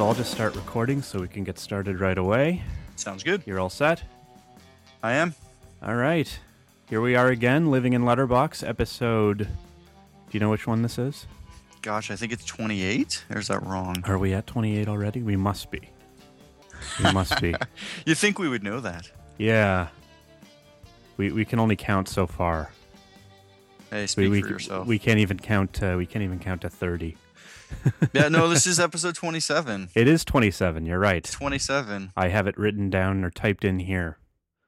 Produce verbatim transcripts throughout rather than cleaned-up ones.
so I'll just start recording so we can get started right away. Sounds good. You're all set? I am. All right. Here we are again, Living in Letterbox, episode... Do you know which one this is? Gosh, I think it's twenty-eight? Or is that wrong? Are we at twenty-eight already? We must be. We must be. You think we would know that? Yeah. We we can only count so far. Hey, speak we, for we, yourself. We can't even count. Uh, we can't even count to thirty. Yeah, no, this is episode twenty-seven. It is twenty-seven. You're right. twenty-seven. I have it written down or typed in here.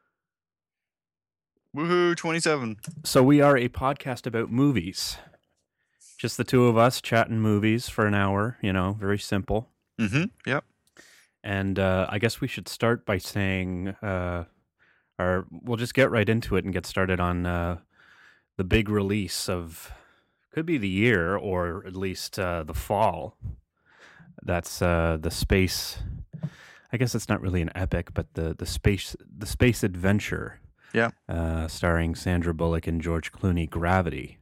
Woohoo! twenty-seven. So we are a podcast about movies. Just the two of us chatting movies for an hour. You know, very simple. Mm-hmm. Yep. And uh, I guess we should start by saying, uh, or we'll just get right into it and get started on uh, the big release of, could be the year or at least uh, the fall. That's uh, the space. I guess it's not really an epic, but the the space the space adventure. Yeah. Uh, starring Sandra Bullock and George Clooney, Gravity.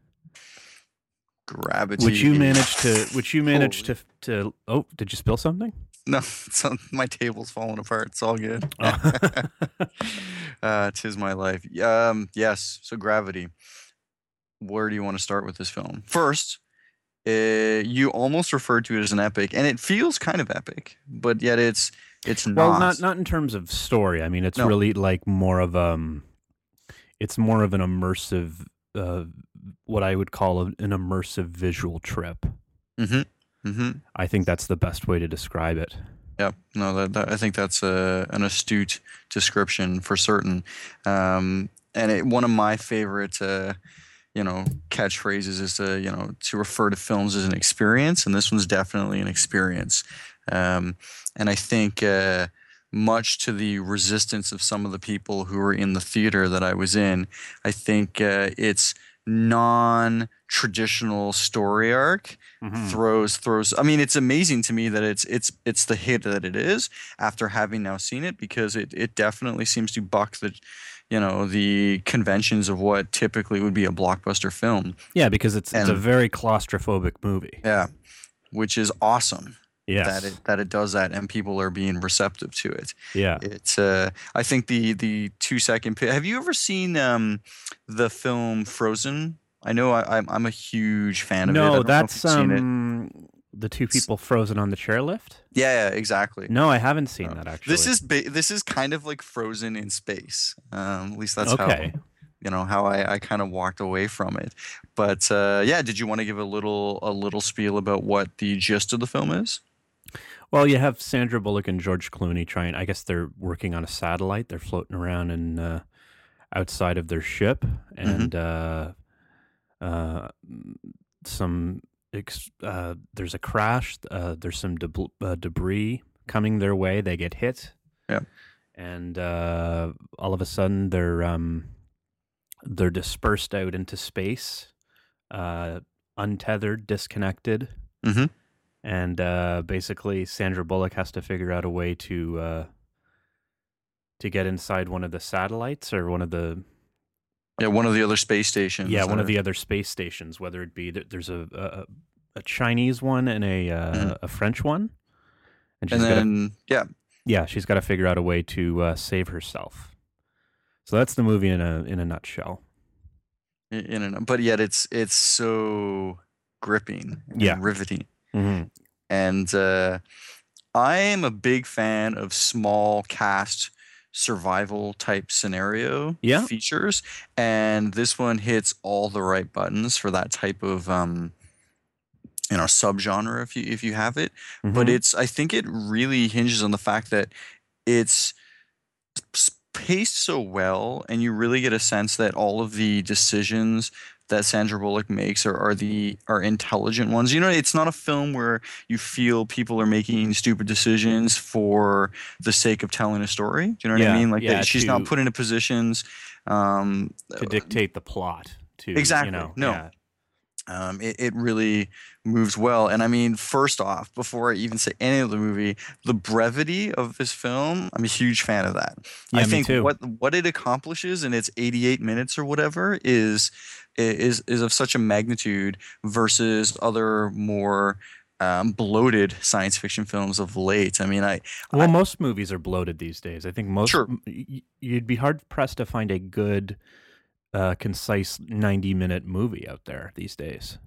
Gravity. Which you managed to. Which you managed Holy. to. To. Oh, did you spill something? No, it's on, my table's falling apart. It's all good. Oh. uh, 'tis my life. Um, yes, so Gravity. Where do you want to start with this film? First, uh, you almost referred to it as an epic, and it feels kind of epic, but yet it's it's not. Well, not not in terms of story. I mean, it's No. really like more of um, it's more of an immersive, uh, what I would call an immersive visual trip. Mm-hmm. Mm-hmm. I think that's the best way to describe it. Yeah, no, that, that, I think that's a, an astute description for certain. Um, and it, one of my favorite, uh, you know, catchphrases is to, you know, to refer to films as an experience, and this one's definitely an experience. Um, and I think uh, much to the resistance of some of the people who were in the theater that I was in, I think uh, it's non-traditional story arc. Mm-hmm. throws throws I mean, it's amazing to me that it's it's it's the hit that it is after having now seen it, because it it definitely seems to buck the you know the conventions of what typically would be a blockbuster film. Yeah, because it's it's a And- very claustrophobic movie. Yeah, which is awesome. Yes. that it that it does that, and people are being receptive to it. Yeah. It's uh I think the the two second pi- have you ever seen um the film Frozen? I know I, I'm I'm a huge fan of it. I No, don't know if that's you've seen it. um the two people frozen on the chairlift. Yeah, yeah, exactly. No, I haven't seen No. that actually. This is ba- this is kind of like Frozen in space. Um, at least that's okay. how you know how I, I kind of walked away from it. But uh, yeah, did you want to give a little a little spiel about what the gist of the film is? Well, you have Sandra Bullock and George Clooney trying. I guess they're working on a satellite. They're floating around in uh, outside of their ship, and uh, uh, some ex- uh, there's a crash. Uh, there's some deb- uh, debris coming their way. They get hit. Yeah. And uh, all of a sudden, they're um, they're dispersed out into space, uh, untethered, disconnected. Mm-hmm. And uh, basically, Sandra Bullock has to figure out a way to uh, to get inside one of the satellites or one of the Yeah, one of the other space stations. yeah one that of the other space stations. Whether it be that there's a, a a Chinese one and a uh, Mhm. a French one, and she's and got then yeah, yeah she's got to figure out a way to uh, save herself. So that's the movie in a in a nutshell. in and but yet it's it's so gripping, and Yeah. riveting. Mm-hmm. And uh, I am a big fan of small cast survival type scenario Yeah. features, and this one hits all the right buttons for that type of um, you know subgenre if you if you have it. But it's I think it really hinges on the fact that it's s- paced so well, and you really get a sense that all of the decisions that Sandra Bullock makes are, are the are intelligent ones. You know, it's not a film where you feel people are making stupid decisions for the sake of telling a story. Do you know what Yeah, I mean? Like yeah, that she's to- not put into positions. Um, to dictate the plot. To Exactly. you know, No. yeah. um, it, it really moves well. And I mean, first off, before I even say any of the movie, the brevity of this film, I'm a huge fan of that. Yeah, I me think too. what what it accomplishes in its eighty-eight minutes or whatever is is is of such a magnitude versus other more um, bloated science fiction films of late. I mean, I, Well, I most movies are bloated these days. I think most sure. m- y- you'd be hard pressed to find a good, uh, concise ninety minute movie out there these days.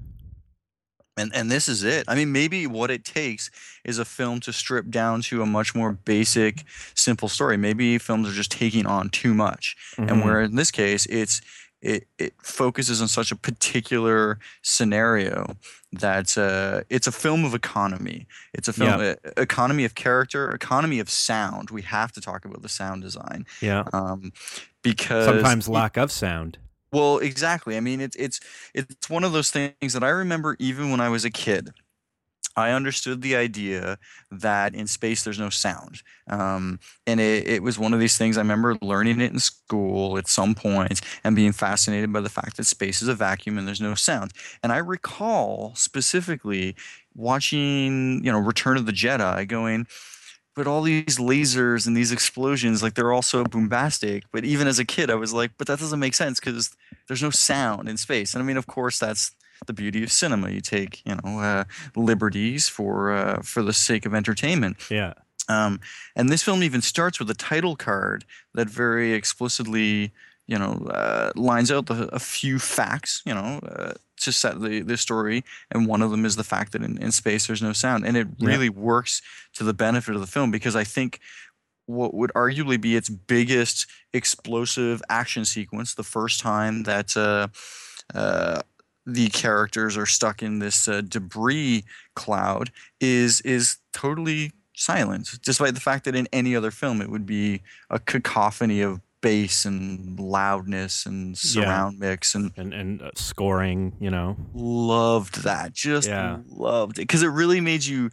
And and this is it. I mean, maybe what it takes is a film to strip down to a much more basic, simple story. Maybe films are just taking on too much, and Hmm. where in this case, it's it it focuses on such a particular scenario that uh, it's a film of economy. It's a film Yeah, uh, economy of character, economy of sound. We have to talk about the sound design, yeah. um, because Sometimes lack of sound. well, exactly. I mean, it's it's it's one of those things that I remember even when I was a kid. I understood the idea that in space there's no sound, um, and it, it was one of these things. I remember learning it in school at some point and being fascinated by the fact that space is a vacuum and there's no sound. And I recall specifically watching, you know, Return of the Jedi, going, but all these lasers and these explosions, like they're all so bombastic. But even as a kid, I was like, but that doesn't make sense because there's no sound in space. And I mean, of course, that's the beauty of cinema. You take, you know, uh, liberties for uh, for the sake of entertainment. Yeah, Um, and this film even starts with a title card that very explicitly, you know, uh, lines out the, a few facts, you know, uh, to set the, the story. And one of them is the fact that in, in space there's no sound. And it yeah, really works to the benefit of the film because I think what would arguably be its biggest explosive action sequence, the first time that uh, uh, the characters are stuck in this uh, debris cloud, is is totally silent, despite the fact that in any other film it would be a cacophony of bass and loudness and yeah. surround mix. And And and uh, scoring, you know. loved that, just Yeah, loved it because it really made you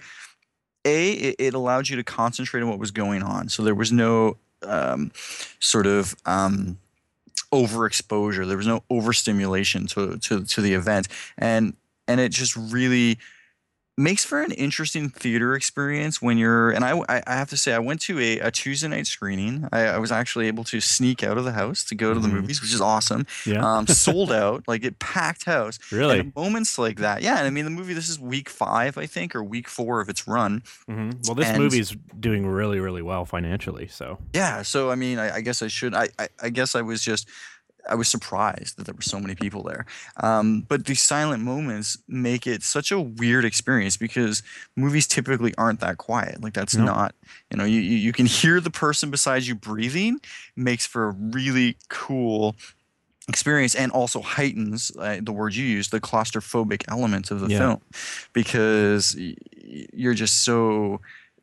a it, it allowed you to concentrate on what was going on, so there was no um, sort of um, overexposure. There was no overstimulation to to to the event, and and it just really makes for an interesting theater experience when you're. And I I I have to say I went to a, a Tuesday night screening. I, I was actually able to sneak out of the house to go to the hmm, movies, which is awesome. yeah. Um, sold out, like it packed house, and Really. at moments like that, yeah. And I mean the movie. This is week five, I think, or week four of its run, Hmm. Well, this and movie's doing really, really well financially. So yeah. So I mean, I, I guess I should. I, I I guess I was just I was surprised that there were so many people there. Um, but these silent moments make it such a weird experience because movies typically aren't that quiet. Like that's no. not, you know, you you you can hear the person beside you breathing. Makes for a really cool experience and also heightens uh, the word you use, the claustrophobic element of the Yeah. film, because y- y- you're just so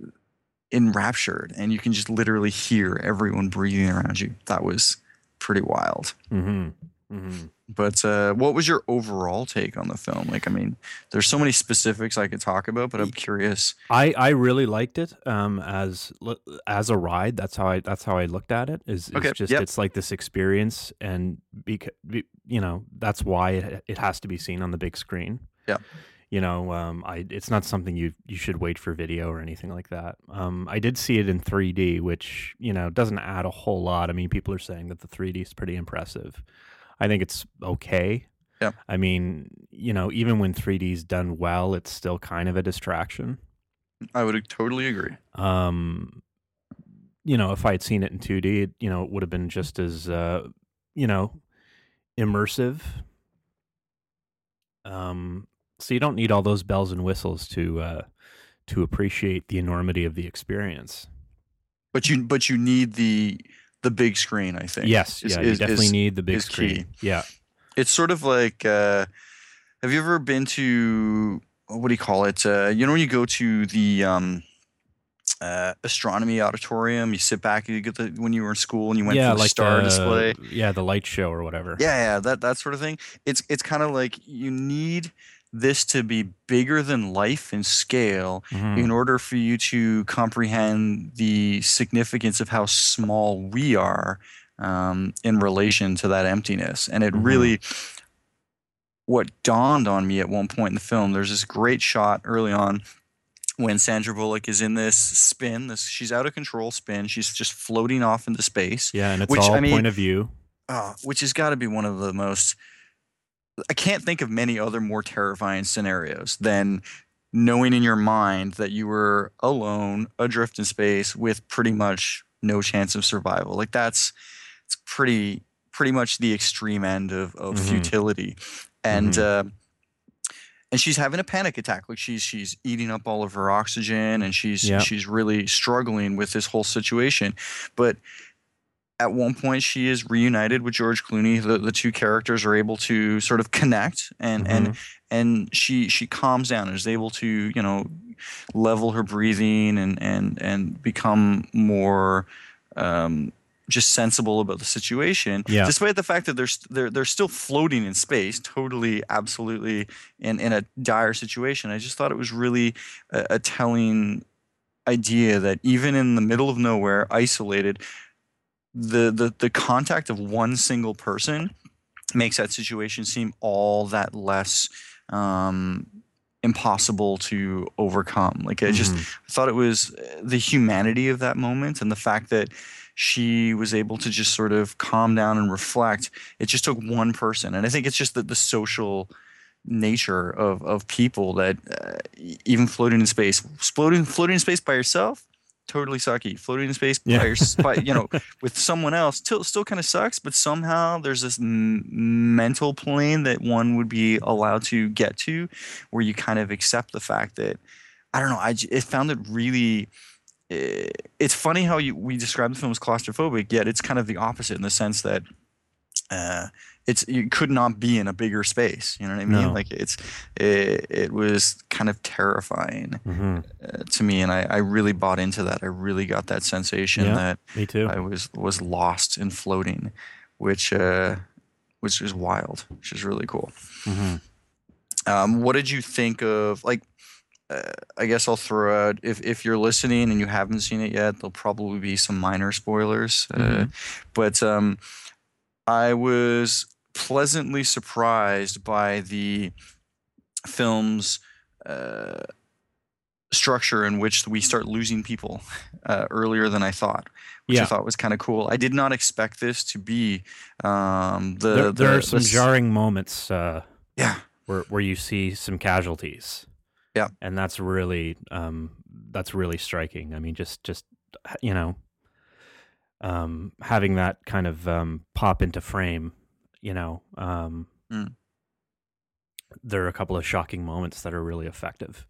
enraptured and you can just literally hear everyone breathing around you. That was pretty wild. Hmm. Hmm. But uh, what was your overall take on the film? Like, I mean, there's so many specifics I could talk about, but I'm curious. I I really liked it um as l- as a ride. That's how I that's how I looked at it. Is is Okay. just Yep. it's like this experience, and because you know that's why it it has to be seen on the big screen. Yep. You know, um, I it's not something you you should wait for video or anything like that. Um, I did see it in three D, which you know doesn't add a whole lot. I mean, people are saying that the three D is pretty impressive. I think it's okay. Yep. I mean, you know, even when three D is done well, it's still kind of a distraction. I would totally agree. Um, you know, if I had seen it in two D, it, you know, it would have been just as, uh, you know, immersive. Um, so you don't need all those bells and whistles to uh, to appreciate the enormity of the experience. But you, but you need the the big screen. I think Yes, is yeah, you is definitely is, need the big is key. screen. Yeah, It's sort of like, uh, have you ever been to, what do you call it? Uh, you know, when you go to the um, uh, astronomy auditorium, you sit back, you get the when you were in school and you went yeah, for the like star the display. yeah the light show or whatever. Yeah, yeah, that that sort of thing. It's it's kind of like you need this to be bigger than life in scale Hmm. in order for you to comprehend the significance of how small we are um, in relation to that emptiness. And it Hmm. really, what dawned on me at one point in the film, there's this great shot early on when Sandra Bullock is in this spin, this she's out of control spin, she's just floating off into space, Yeah, and it's which all I mean, point of view. uh, which has got to be one of the most. I can't think of many other more terrifying scenarios than knowing in your mind that you were alone, adrift in space with pretty much no chance of survival. Like that's it's pretty pretty much the extreme end of of Mm-hmm. futility. And Mm-hmm. uh, and she's having a panic attack. Like she's she's eating up all of her oxygen, and she's Yeah. she's really struggling with this whole situation. But at one point, she is reunited with George Clooney. The the two characters are able to sort of connect, and and Mm-hmm. and she she calms down and is able to, you know, level her breathing and and and become more um, just sensible about the situation, Yeah. despite the fact that they're st- they're they're still floating in space, totally, absolutely in in a dire situation. I just thought it was really a, a telling idea that even in the middle of nowhere, isolated, the the the contact of one single person makes that situation seem all that less um, impossible to overcome. Like I just Mm-hmm. thought it was uh, the humanity of that moment and the fact that she was able to just sort of calm down and reflect. It just took one person, and I think it's just that the social nature of of people that uh, e- even floating in space, floating floating in space by yourself. Totally sucky. Floating in space by, Yeah. your, by you know, with someone else still still kind of sucks, but somehow there's this m- mental plane that one would be allowed to get to, where you kind of accept the fact that I don't know. I j- it found it really. eh, It's funny how you we describe the film as claustrophobic, yet it's kind of the opposite in the sense that uh, it's you could not be in a bigger space. You know what I mean? No. Like it's it, it was kind of terrifying Mm-hmm. uh, to me, and I, I really bought into that. I really got that sensation Yeah. that Me too. I was was lost and floating, which uh, which is wild, which is really cool. Mm-hmm. Um, what did you think of like? Uh, I guess I'll throw out if if you're listening and you haven't seen it yet, there'll probably be some minor spoilers. Mm-hmm. Uh, but um, I was pleasantly surprised by the film's uh, structure in which we start losing people uh, earlier than I thought, which I Yeah. thought was kind of cool. I did not expect this to be um, There the there are the the some s- jarring moments uh, yeah where where you see some casualties, yeah and that's really um, that's really striking. I mean, just just you know, um, having that kind of um, pop into frame. You know, um, mm. there are a couple of shocking moments that are really effective.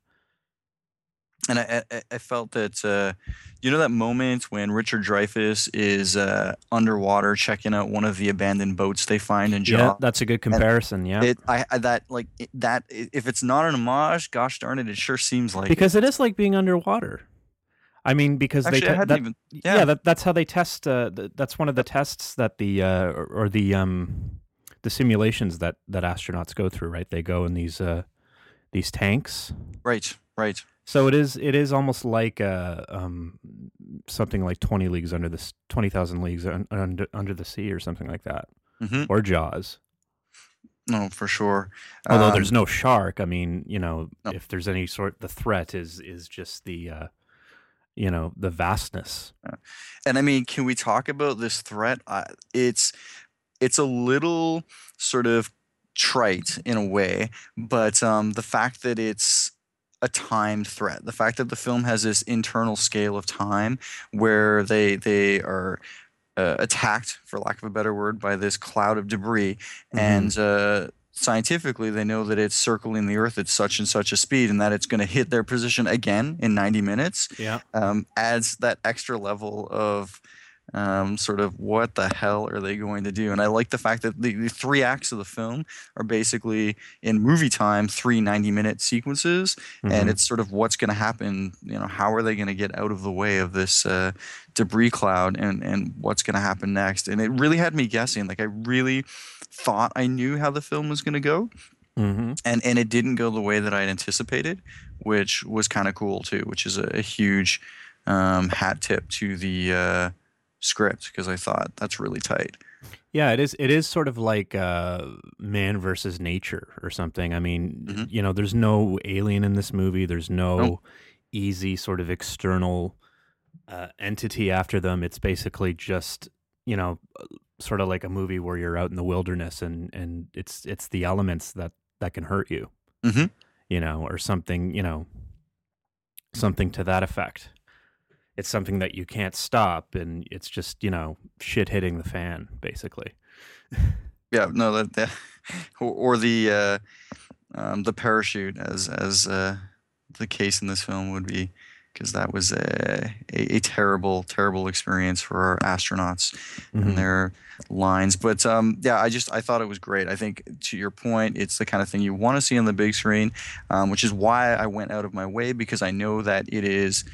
And I, I I felt that uh, you know that moment when Richard Dreyfuss is uh, underwater checking out one of the abandoned boats they find in Yeah, Jaws. that's a good And comparison. Yeah, it I, I that like it, that i- if it's not an homage, gosh darn it, it sure seems like it. because it is like being underwater. I mean, because they Actually, I te- hadn't that even yeah, yeah. that that's how they test. Uh, th- that's one of the Yep. tests that the uh, or, or the um the simulations that that astronauts go through. Right, they go in these uh these tanks. Right, right. So it is it is almost like uh um something like twenty leagues under the s- twenty thousand leagues un, under under the sea or something like that, hmm or Jaws. No, for sure. Although Um, there's no shark, I mean, you know, no. if there's any sort, the threat is is just the uh, you know, the vastness. uh, And I mean, can we talk about this threat? Uh, it's it's a little sort of trite in a way, but um, the fact that it's a timed threat, the fact that the film has this internal scale of time where they they are uh, attacked, for lack of a better word, by this cloud of debris, Mm-hmm. and uh, scientifically they know that it's circling the Earth at such and such a speed, and that it's going to hit their position again in ninety minutes. Yeah. Um, adds that extra level of um, sort of what the hell are they going to do? And I like the fact that the, the three acts of the film are basically in movie time, three ninety minute sequences. And Mm-hmm. it's sort of what's going to happen. You know, how are they going to get out of the way of this uh, debris cloud and, and what's going to happen next? And it really had me guessing. Like, I really thought I knew how the film was going to go. Mm-hmm. And, and it didn't go the way that I'd anticipated, which was kind of cool too, which is a, a huge um, hat tip to the uh, script because I thought that's really tight. Yeah, it is. It is sort of like uh, man versus nature or something. I hmm mean, you know, there's no alien in this movie. There's Nope. no easy sort of external uh, entity after them. It's basically just, you know, sort of like a movie where you're out in the wilderness and and it's it's the elements that that can hurt you. hmm you know, or something, you know, something to that effect. It's something that you can't stop, and it's just, you know, shit hitting the fan, basically. Yeah, no, that, that or, or the uh, um, the parachute, as as uh, the case in this film would be, because that was a, a a terrible terrible experience for our astronauts and hmm their lines. But um, yeah, I just I thought it was great. I think, to your point, it's the kind of thing you want to see on the big screen, um, which is why I went out of my way, because I know that it is.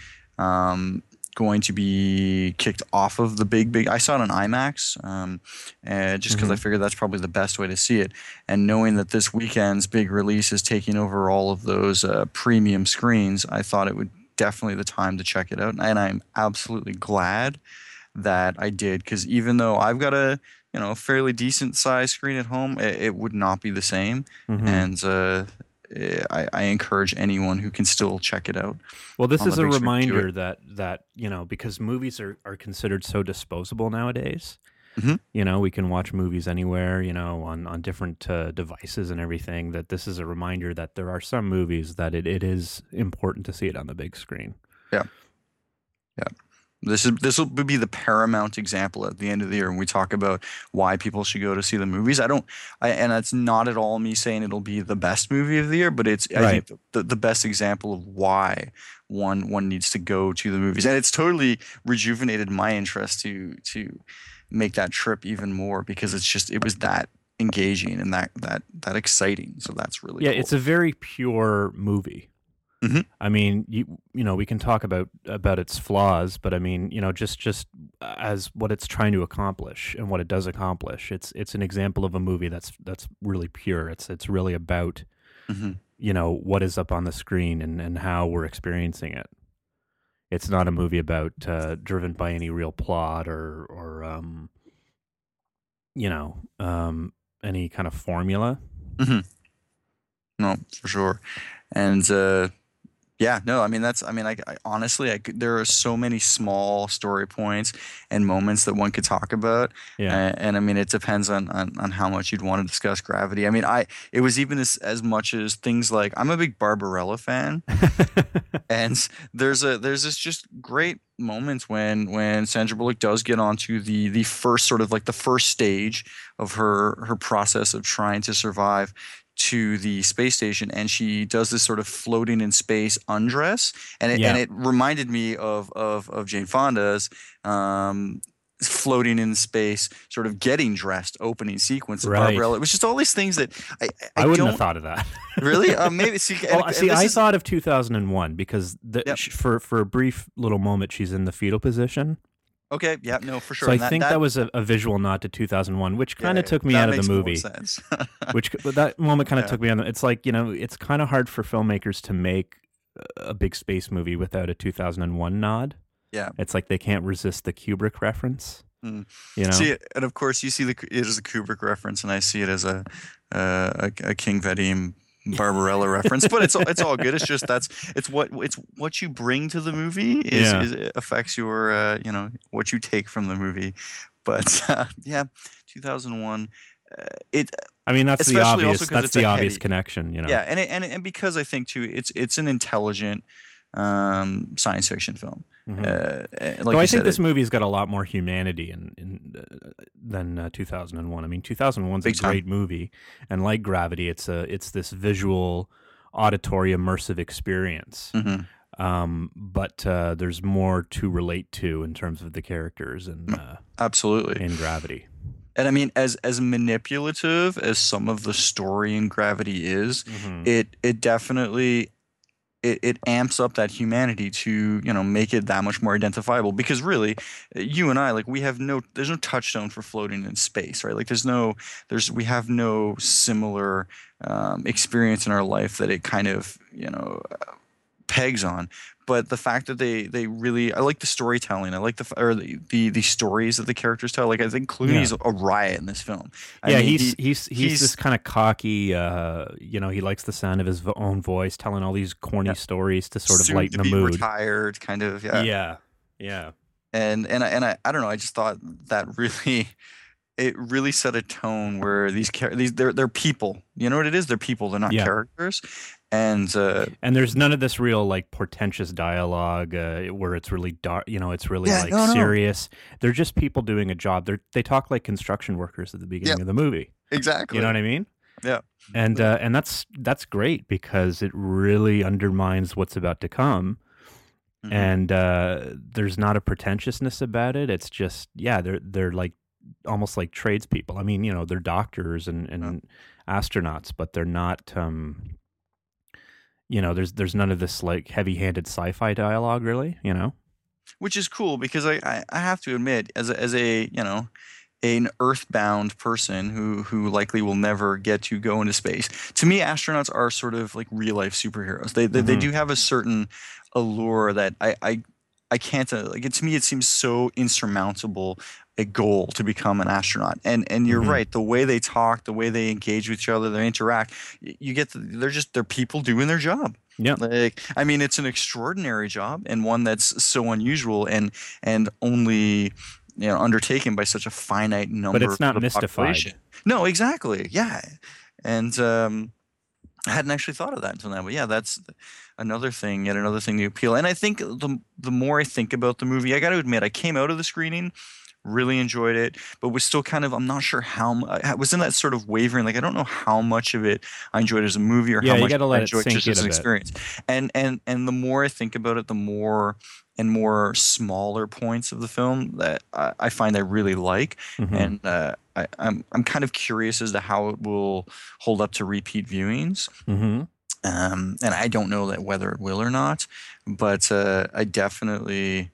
Um, going to be kicked off of the big big I saw it on IMAX, um, uh, just because I hmm figured that's probably the best way to see it, and knowing that this weekend's big release is taking over all of those uh, premium screens, I thought it would definitely the time to check it out, and I'm absolutely glad that I did, because even though I've got a you know fairly decent size screen at home, it, it would not be the same, hmm and uh, eh, I, I encourage anyone who can still check it out Well, this on the is a big screen to do it. reminder that that you know, because movies are are considered so disposable nowadays. Hmm. You know, we can watch movies anywhere, you know, on on different uh, devices and everything. That this is a reminder that there are some movies that it, it is important to see it on the big screen. Yeah. Yeah. This is this will be the paramount example at the end of the year when we talk about why people should go to see the movies. I don't, I, and that's not at all me saying it'll be the best movie of the year, but it's I Right. think the, the best example of why one one needs to go to the movies, and it's totally rejuvenated my interest to to make that trip even more, because it's just it was that engaging and that that that exciting. So that's really Yeah, cool. it's a very pure movie. Hmm. I mean, you you know, we can talk about about its flaws, but I mean, you know, just just as what it's trying to accomplish and what it does accomplish, it's it's an example of a movie that's that's really pure. It's it's really about, Hmm. you know, what is up on the screen and and how we're experiencing it. It's not a movie about uh, driven by any real plot or or um, you know, um, any kind of formula. Hmm. No, for sure. And uh, yeah, no, I mean that's I mean I, I honestly I could, there are so many small story points and moments that one could talk about, Yeah. uh, and I mean it depends on, on on how much you'd want to discuss Gravity. I mean I it was even as as much as things like I'm a big Barbarella fan, and there's a there's this just great moments when when Sandra Bullock does get onto the the first sort of like the first stage of her her process of trying to survive to the space station, and she does this sort of floating in space undress, and it and Yeah. it reminded me of of of Jane Fonda's um floating in space sort of getting dressed opening sequence of Right. Barbarella. It was just all these things that I I, I I wouldn't have don't thought of that. really uh, maybe see Well, and, I- and see, this I is thought of two thousand one because the, yep. sh- for for a brief little moment she's in the fetal position. Okay, yeah, no, for sure. So I And that think that that was a, a visual nod to two thousand one, which kind yeah, of took me that out of the makes more movie. sense. Which but that moment kind of Yeah. took me on. The, it's like, you know, it's kind of hard for filmmakers to make a big space movie without a two thousand one nod. Yeah. It's like they can't resist the Kubrick reference. Mm. You know, See, and of course you see the it as a Kubrick reference, and I see it as a uh, a, a King Vadim Barbarella reference. But it's all- it's all good. It's just that's it's what it's what you bring to the movie is, Yeah. is it affects your uh, you know what you take from the movie. But uh, yeah, two thousand one. Uh, it I mean that's the especially also obvious 'cause that's it's the a obvious heady- connection. You know, yeah, and it, and and because I think too, it's it's an intelligent um, science fiction film. Mhm. Uh, like Though you I said, think this it, movie's got a lot more humanity in, in uh, than uh, two thousand one. I mean, two thousand one's a Big time. great movie, and like Gravity, it's a it's this visual, auditory, immersive experience. mhm. Um, but uh, there's more to relate to in terms of the characters and uh, Absolutely. in Gravity. And I mean, as as manipulative as some of the story in Gravity is, Mhm. it it definitely it, it amps up that humanity to you know make it that much more identifiable. Because really, you and I, like, we have no there's no touchstone for floating in space, right? Like there's no there's we have no similar um, experience in our life that it kind of you know pegs on. But the fact that they they really I like the storytelling. I like the f- or the the, the stories that the characters tell. Like I think Clooney's a riot in this film. I Yeah, mean, he's, he- he's he's he's- this kind of cocky. Uh, you know, he likes the sound of his vo- own voice, telling all these corny Yeah. stories to sort of soon lighten to the be mood. retired, kind of. Yeah. Yeah, yeah. And and I, and I I don't know. I just thought that really it really set a tone where these char- these they're they're people. You know what it is? They're people. They're not Yeah. characters. And uh, And there's none of this real like portentous dialogue uh, where it's really dark. You know, it's really yeah, like no, no, serious. They're just people doing a job. They they talk like construction workers at the beginning yeah, of the movie. exactly. You know what I mean? Yeah, And uh, and that's that's great because it really undermines what's about to come. mm-hmm. And uh, there's not a pretentiousness about it. It's just yeah, they're they're like almost like tradespeople. I mean, you know, they're doctors and, and yeah. astronauts, but they're not. Um, you know, there's there's none of this like heavy-handed sci-fi dialogue, really. You know, which is cool because I, I, I have to admit, as a, as a you know, an earthbound person who who likely will never get to go into space. To me, astronauts are sort of like real life superheroes. They they, mm-hmm. they do have a certain allure that I I, I can't uh, like. It, to me, it seems so insurmountable a goal to become an astronaut. And and you're mm-hmm. right. The way they talk, the way they engage with each other, they interact. You get the, they're just they're people doing their job. Yeah. Like I mean, it's an extraordinary job and one that's so unusual and and only. You know, undertaken by such a finite number. But it's not of mystified. Population. No, exactly. Yeah, and um, I hadn't actually thought of that until now. But yeah, that's another thing. Yet another thing to appeal. And I think the the more I think about the movie, I got to admit, I came out of the screening, really enjoyed it, but was still kind of I'm not sure how I was in that sort of wavering. Like I don't know how much of it I enjoyed as a movie or yeah, how much I I enjoyed it just as an experience. And and and the more I think about it, the more. And more smaller points of the film that I, I find I really like, mm-hmm. and uh, I, I'm I'm kind of curious as to how it will hold up to repeat viewings. Mm-hmm. Um, and I don't know that whether it will or not, but uh, I definitely,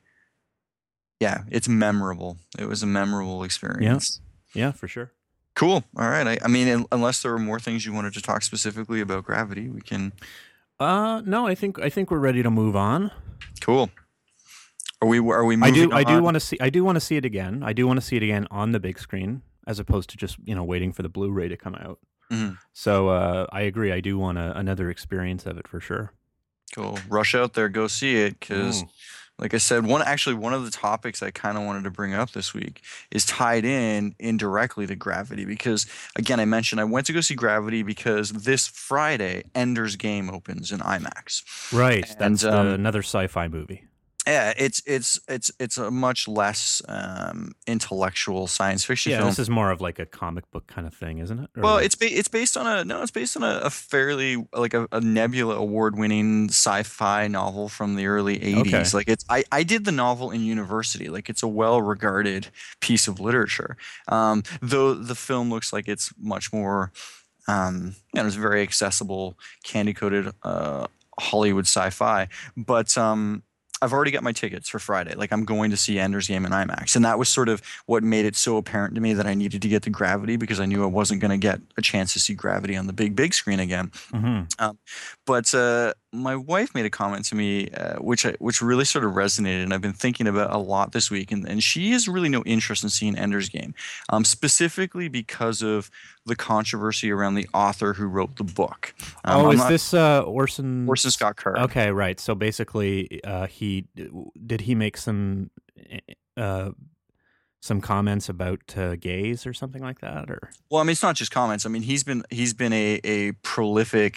yeah, it's memorable. It was a memorable experience. Yeah, yeah, for sure. Cool. All right. I, I mean, unless there were more things you wanted to talk specifically about Gravity, we can. Uh, no, I think I think we're ready to move on. Cool. Are we? Are we? Moving I do. on? I do want to see. I do want to see it again. I do want to see it again on the big screen, as opposed to just you know waiting for the Blu-ray to come out. Mm-hmm. So uh, I agree. I do want a, another experience of it for sure. Cool. Rush out there, go see it, because, mm. like I said, one actually one of the topics I kind of wanted to bring up this week is tied in indirectly to Gravity. Because again, I mentioned I went to go see Gravity because this Friday, Ender's Game opens in IMAX. Right. And, That's um, uh, another sci-fi movie. Yeah, it's it's it's it's a much less um, intellectual science fiction yeah, film. This is more of like a comic book kind of thing, isn't it? Or well, it's ba- it's based on a no, it's based on a, a fairly like a, a Nebula award-winning sci-fi novel from the early eighties. Okay. Like it's I, I did the novel in university. Like it's a well-regarded piece of literature. Um, though the film looks like it's much more, um, you know, it's very accessible, candy-coated uh, Hollywood sci-fi, but. Um, I've already got my tickets for Friday. Like I'm going to see Ender's Game in IMAX. And that was sort of what made it so apparent to me that I needed to get to Gravity because I knew I wasn't going to get a chance to see Gravity on the big, big screen again. Mm-hmm. Um, but uh, my wife made a comment to me, uh, which I, which really sort of resonated, and I've been thinking about a lot this week. And, and she has really no interest in seeing Ender's Game, um, specifically because of the controversy around the author who wrote the book. Um, oh, is not, this uh, Orson? Orson Scott Card. Okay, right. So basically, uh, he did he make some uh, some comments about uh, gays or something like that, or? Well, I mean, it's not just comments. I mean, he's been he's been a a prolific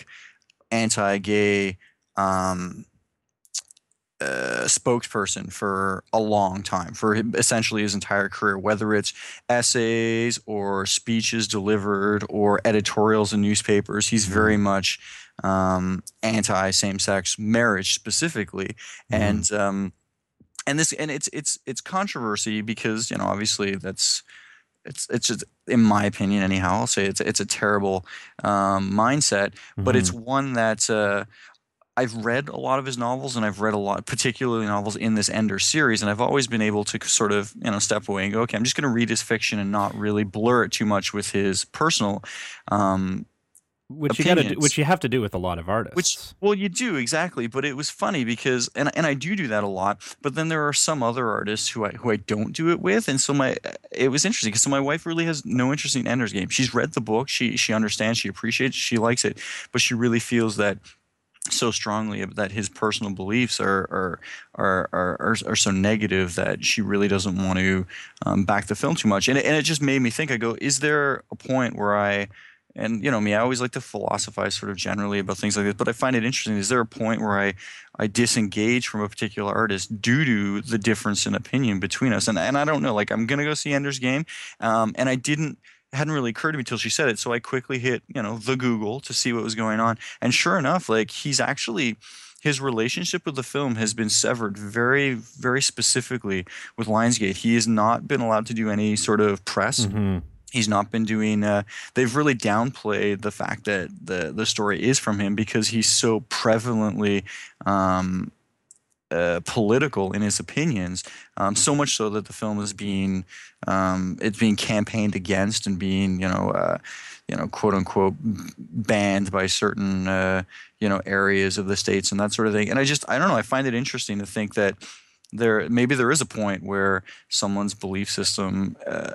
anti-gay um, uh, spokesperson for a long time, for essentially his entire career, whether it's essays or speeches delivered or editorials in newspapers. He's very much um, anti-same-sex marriage specifically, mm-hmm. and um, and this and it's it's it's controversy because you know obviously that's. It's it's just, in my opinion, anyhow, I'll say it's it's a terrible um, mindset, mm-hmm. but it's one that uh, I've read a lot of his novels, and I've read a lot, particularly novels in this Ender series, and I've always been able to sort of you know step away and go, okay, I'm just going to read his fiction and not really blur it too much with his personal. Um, Which you got to, which you have to do with a lot of artists. Which, well, you do exactly, but it was funny because, and and I do do that a lot. But then there are some other artists who I who I don't do it with, and so my it was interesting because so my wife really has no interest in Ender's Game. She's read the book, she she understands, she appreciates, she likes it, but she really feels that so strongly that his personal beliefs are are are are, are, are so negative that she really doesn't want to um, back the film too much. And it, and it just made me think. I go, is there a point where I and you know me, I always like to philosophize sort of generally about things like this, but I find it interesting. Is there a point where I I disengage from a particular artist due to the difference in opinion between us? And and I don't know. Like I'm gonna go see Ender's Game, um, and I didn't. It hadn't really occurred to me till she said it, so I quickly hit, you know, the Google to see what was going on. And sure enough, like he's actually his relationship with the film has been severed very, very specifically with Lionsgate. He has not been allowed to do any sort of press. Mm-hmm. He's not been doing. Uh, they've really downplayed the fact that the the story is from him because he's so prevalently um, uh, political in his opinions, um, so much so that the film is being um, it's being campaigned against and being you know uh, you know quote unquote banned by certain uh, you know areas of the states and that sort of thing. And I just I don't know. I find it interesting to think that there maybe there is a point where someone's belief system uh,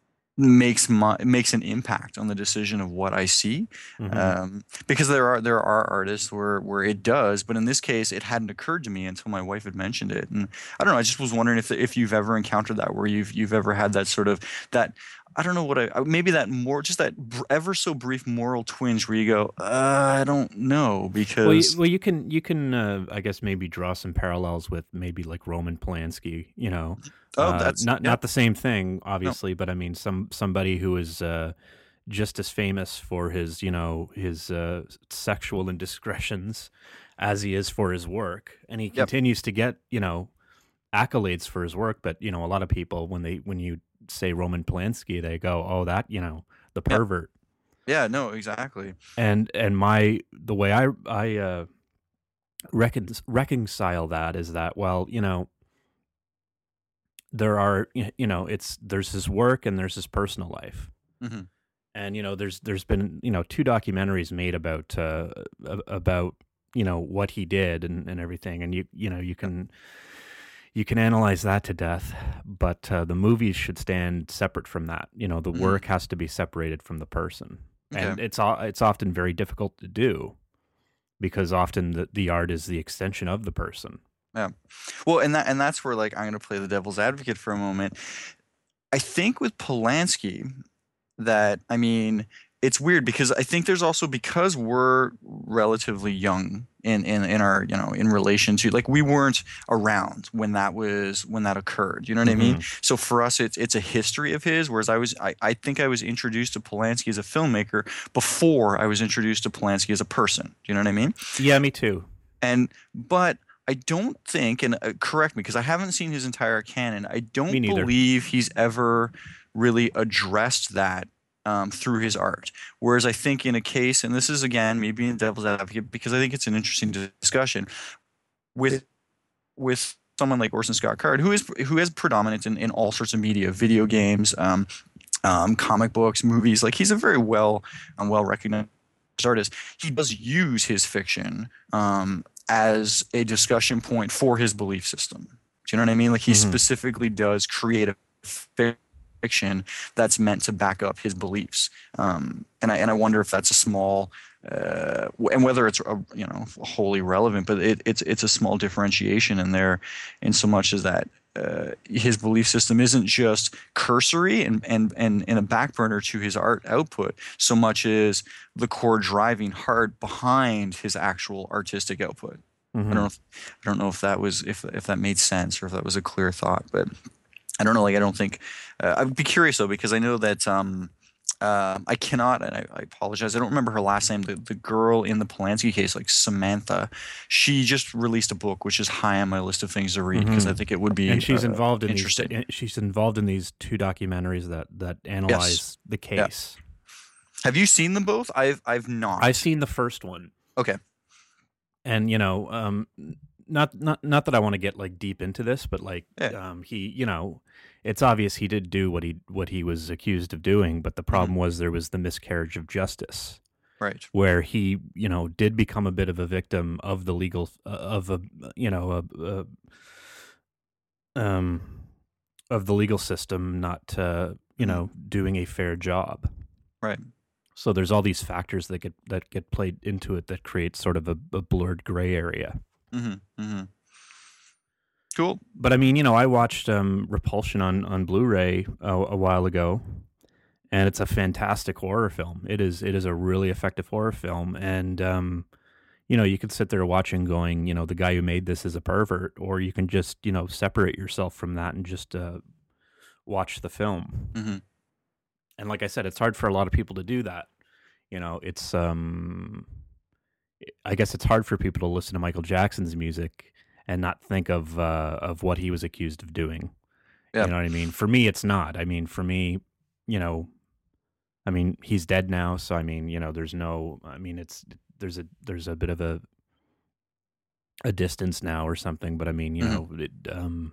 makes my makes an impact on the decision of what I see, Mm-hmm. um, because there are there are artists where where it does, but in this case, it hadn't occurred to me until my wife had mentioned it, and I don't know. I just was wondering if if you've ever encountered that, where you've you've ever had that sort of that. I don't know what I maybe that more just that br- ever so brief moral twinge where you go, uh, I don't know Well, you, because well, you can you can uh, I guess maybe draw some parallels with maybe like Roman Polanski. You know, oh uh, that's not yeah not the same thing, no obviously, but I mean some somebody who is uh, just as famous for his you know his uh, sexual indiscretions as he is for his work, and he yep continues to get you know accolades for his work. But you know, a lot of people when they when you say Roman Polanski, they go, "Oh, that you know the yep pervert." yeah no exactly And and my the way I I uh, recon- reconcile that is that well you know there are y- you know it's there's his work and there's his personal life hmm and you know there's there's been you know two documentaries made about uh a- about you know what he did and, and everything and you you know you yep can you can analyze that to death but uh, the movies should stand separate from that. You know the hmm work has to be separated from the person, okay. and it's all it's often very difficult to do because often the, the art is the extension of the person. Yeah. Well, and that and that's where like I'm gonna play the devil's advocate for a moment. I think with Polanski that I mean it's weird because I think there's also because we're relatively young in, in in our you know in relation to like we weren't around when that was when that occurred. You know what I mean? Hmm. So for us it's it's a history of his, whereas I was I, I think I was introduced to Polanski as a filmmaker before I was introduced to Polanski as a person. Do you know what I mean? Yeah, me too. And but I don't think, and uh, correct me because I haven't seen his entire canon. I Me don't neither. believe he's ever really addressed that um, through his art. Whereas I think in a case, and this is again me being devil's advocate because I think it's an interesting discussion with with someone like Orson Scott Card, who is who is predominant in, in all sorts of media, video games, um, um, comic books, movies. Like he's a very well um, well recognized artist. He does use his fiction um, as a discussion point for his belief system. Do you know what I mean? Like he Hmm. specifically does create a fiction that's meant to back up his beliefs. Um, and I and I wonder if that's a small uh, and whether it's a, you know wholly relevant, but it, it's it's a small differentiation in there, in so much as that uh, his belief system isn't just cursory and and and in a back burner to his art output, so much as the core driving heart behind his actual artistic output. I don't Hmm. know if, I don't know if that was if if that made sense or if that was a clear thought, but I don't know. Like I don't think uh, I'd be curious though because I know that um, uh, I cannot, and I, I apologize. I don't remember her last name. The the girl in the Polanski case, like Samantha, she just released a book which is high on my list of things to read because Hmm. I think it would And be she's uh, involved in these. interesting. eh, She's involved in these two documentaries that that Yes. analyze the Yeah. case. Have you seen them both? I've I've I've not. seen the first one, Okay. and you know, um, not not not that I want to get like deep into this, but like, Yeah. um, he, you know, it's obvious he did do what he what he was accused of doing, but the hmm problem was there was the miscarriage of justice, Right. where he, you know, did become a bit of a victim of the legal uh, of a you know a, a um of the legal system not uh, you hmm know doing a fair job. Right. So there's all these factors that get that get played into it that create sort of a, a blurred gray area. Mm-hmm. Mm-hmm. Cool. But I mean, you know, I watched um, Repulsion on on Blu-ray a, a while ago, and it's a fantastic horror film. It is it is a really effective horror film, and um, you know, you could sit there watching, going, you know, the guy who made this is a pervert, or you can just, you know, separate yourself from that and just uh, watch the film. Mm-hmm. And like I said, it's hard for a lot of people to do that. You know, it's um, I guess it's hard for people to listen to Michael Jackson's music and not think of uh, of what he was accused of doing. Yeah. You know what I mean? For me, it's not. I mean, for me, you know, I mean, he's dead now, so I mean, you know, there's no. I mean, it's there's a there's a bit of a a distance now or something, but I mean, you Mm-hmm. know, it, um,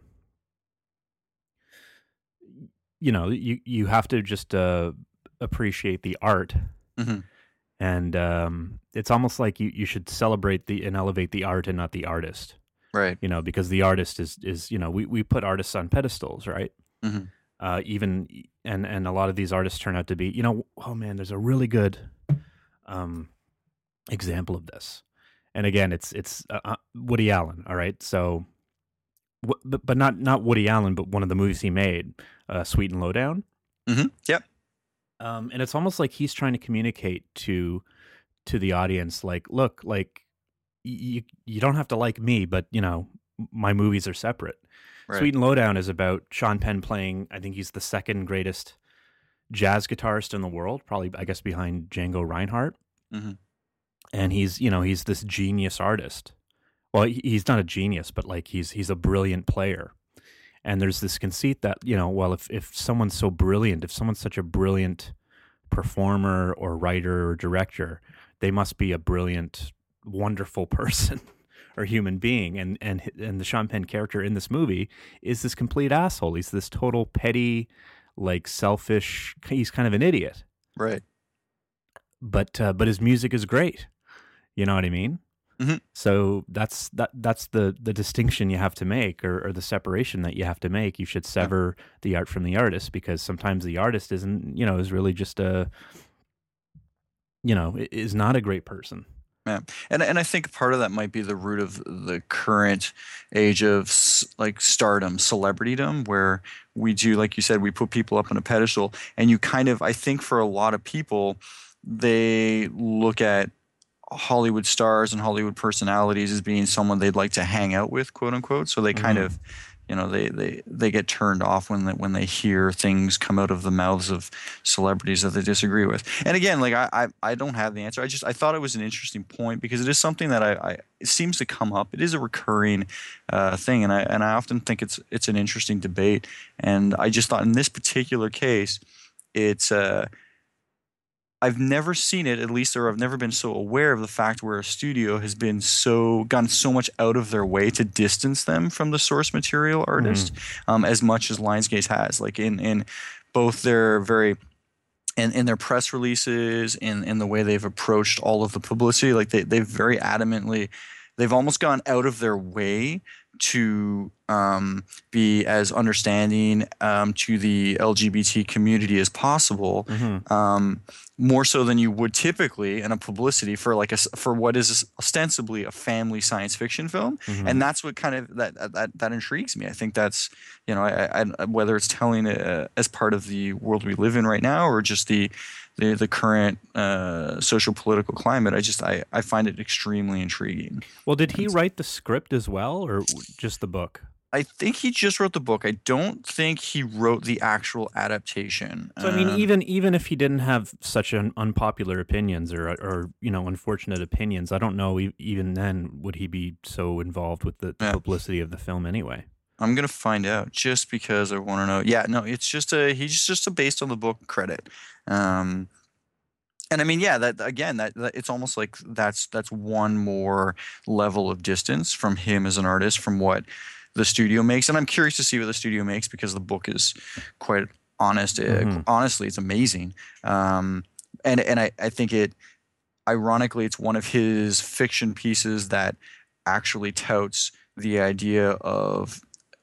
you know, you you have to just uh, appreciate the art, Mm-hmm. and um, it's almost like you you should celebrate the and elevate the art and not the artist. Right. You know, because the artist is is you know we we put artists on pedestals, right? Mm-hmm. Uh, even and and a lot of these artists turn out to be, you know, oh man, there's a really good um, example of this. And again, it's it's uh, uh, Woody Allen. All right, so w- but but not not Woody Allen, but one of the movies he made, uh, Sweet and Lowdown. Mm-hmm. Yep. Um, and it's almost like he's trying to communicate to to the audience, like, look, like you you don't have to like me, but you know, my movies are separate. Right. Sweet and Lowdown is about Sean Penn playing. I think he's the second greatest jazz guitarist in the world, probably I guess behind Django Reinhardt. Mm-hmm. And he's you know he's this genius artist. Well, he- he's not a genius, but like he's he's a brilliant player. And there's this conceit that, you know, well, if if someone's so brilliant, if someone's such a brilliant performer or writer or director, they must be a brilliant, wonderful person or human being. And and and the Sean Penn character in this movie is this complete asshole. He's this total petty, like selfish. He's kind of an idiot. Right. But uh, but his music is great. You know what I mean? Mm-hmm. So that's that that's the the distinction you have to make, or, or the separation that you have to make. You should Yeah. sever the art from the artist, because sometimes the artist isn't, you know, is really just a, you know, i- is not a great person. Yeah, and and I think part of that might be the root of the current age of s- like stardom, celebritydom, where we do, like you said, we put people up on a pedestal, and you kind of, I think, for a lot of people, they look at Hollywood stars and Hollywood personalities as being someone they'd like to hang out with, quote unquote. So they kind Mm. of, you know, they they they get turned off when they, when they hear things come out of the mouths of celebrities that they disagree with. And again, like I I, I don't have the answer. I just I thought it was an interesting point because it is something that I, I it seems to come up. It is a recurring uh, thing, and I and I often think it's it's an interesting debate. And I just thought in this particular case, it's uh I've never seen it, at least, or I've never been so aware of the fact where a studio has been so gone so much out of their way to distance them from the source material artist, um, as much as Lionsgate has. Like in in both their very in, in their press releases, in in the way they've approached all of the publicity, like they they've very adamantly, they've almost gone out of their way to um, be as understanding um, to the L G B T community as possible, Mhm. um, more so than you would typically in a publicity for like a s for what is ostensibly a family science fiction film. Mhm. And that's what kind of that that that intrigues me. I think that's, you know, I, I, whether it's telling uh, as part of the world we live in right now, or just the the, the current uh, social political climate, I just I, I find it extremely intriguing. Well, did he And write the script as well, or w- just the book? I think he just wrote the book. I don't think he wrote the actual adaptation. So I mean, Um, even even if he didn't have such an unpopular opinions, or or you know unfortunate opinions, I don't know. e- Even then, would he be so involved with the, the yeah, publicity of the film anyway? I'm gonna find out just because I want to know. Yeah, no, it's just a he's just a based on the book credit. Um, and I mean, yeah, that again, that, that it's almost like that's that's one more level of distance from him as an artist from what the studio makes. And I'm curious to see what the studio makes because the book is quite honest. Uh, Hmm. honestly, it's amazing. Um, and and I, I think it ironically it's one of his fiction pieces that actually touts the idea of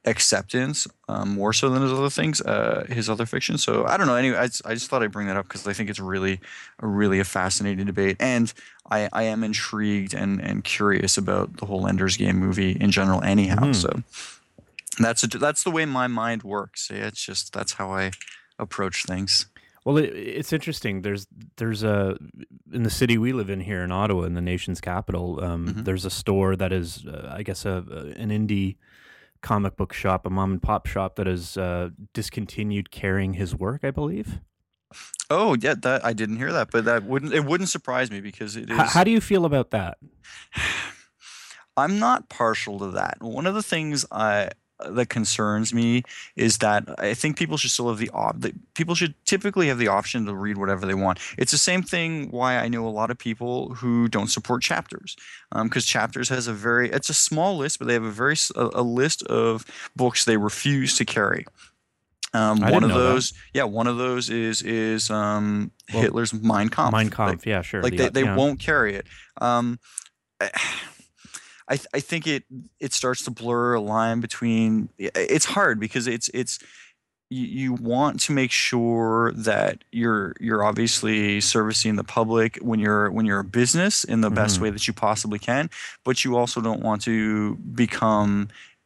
acceptance, um, more so than his other things, uh, his other fiction. So I don't know. Anyway, I, just- I just thought I'd bring that up because I think it's really, a really a fascinating debate, and I, I am intrigued and and curious about the whole Ender's Game movie in general. Anyhow, Hmm. so that's a, that's the way my mind works. Yeah, it's just that's how I approach things. Well, it, it's interesting. There's there's a in the city we live in here in Ottawa, in the nation's capital. Um, Hmm. there's a store that is, uh, I guess, a, a an indie comic book shop, a mom and pop shop that has uh, discontinued carrying his work, I believe. Oh yeah, that I didn't hear that, but that wouldn't it wouldn't surprise me because it H- how is. do you feel about that? I'm not partial to that. One of the things I that concerns me is that I think people should still have the op- that people should typically have the option to read whatever they want. It's the same thing why I know a lot of people who don't support Chapters, because Chapters has a very it's a small list, but they have a very s- a, a list of books they refuse to carry. Um, I one didn't of know that. those, yeah, one of those is is um, Well, Hitler's Mein Mein Kampf. Like, Kampf, yeah, sure. like The they, uh, they you know, won't carry it. Um, I th- I think it it starts to blur a line between. It's hard because it's it's you, you want to make sure that you're you're obviously servicing the public when you're when you're a business in the best hmm way that you possibly can, but you also don't want to become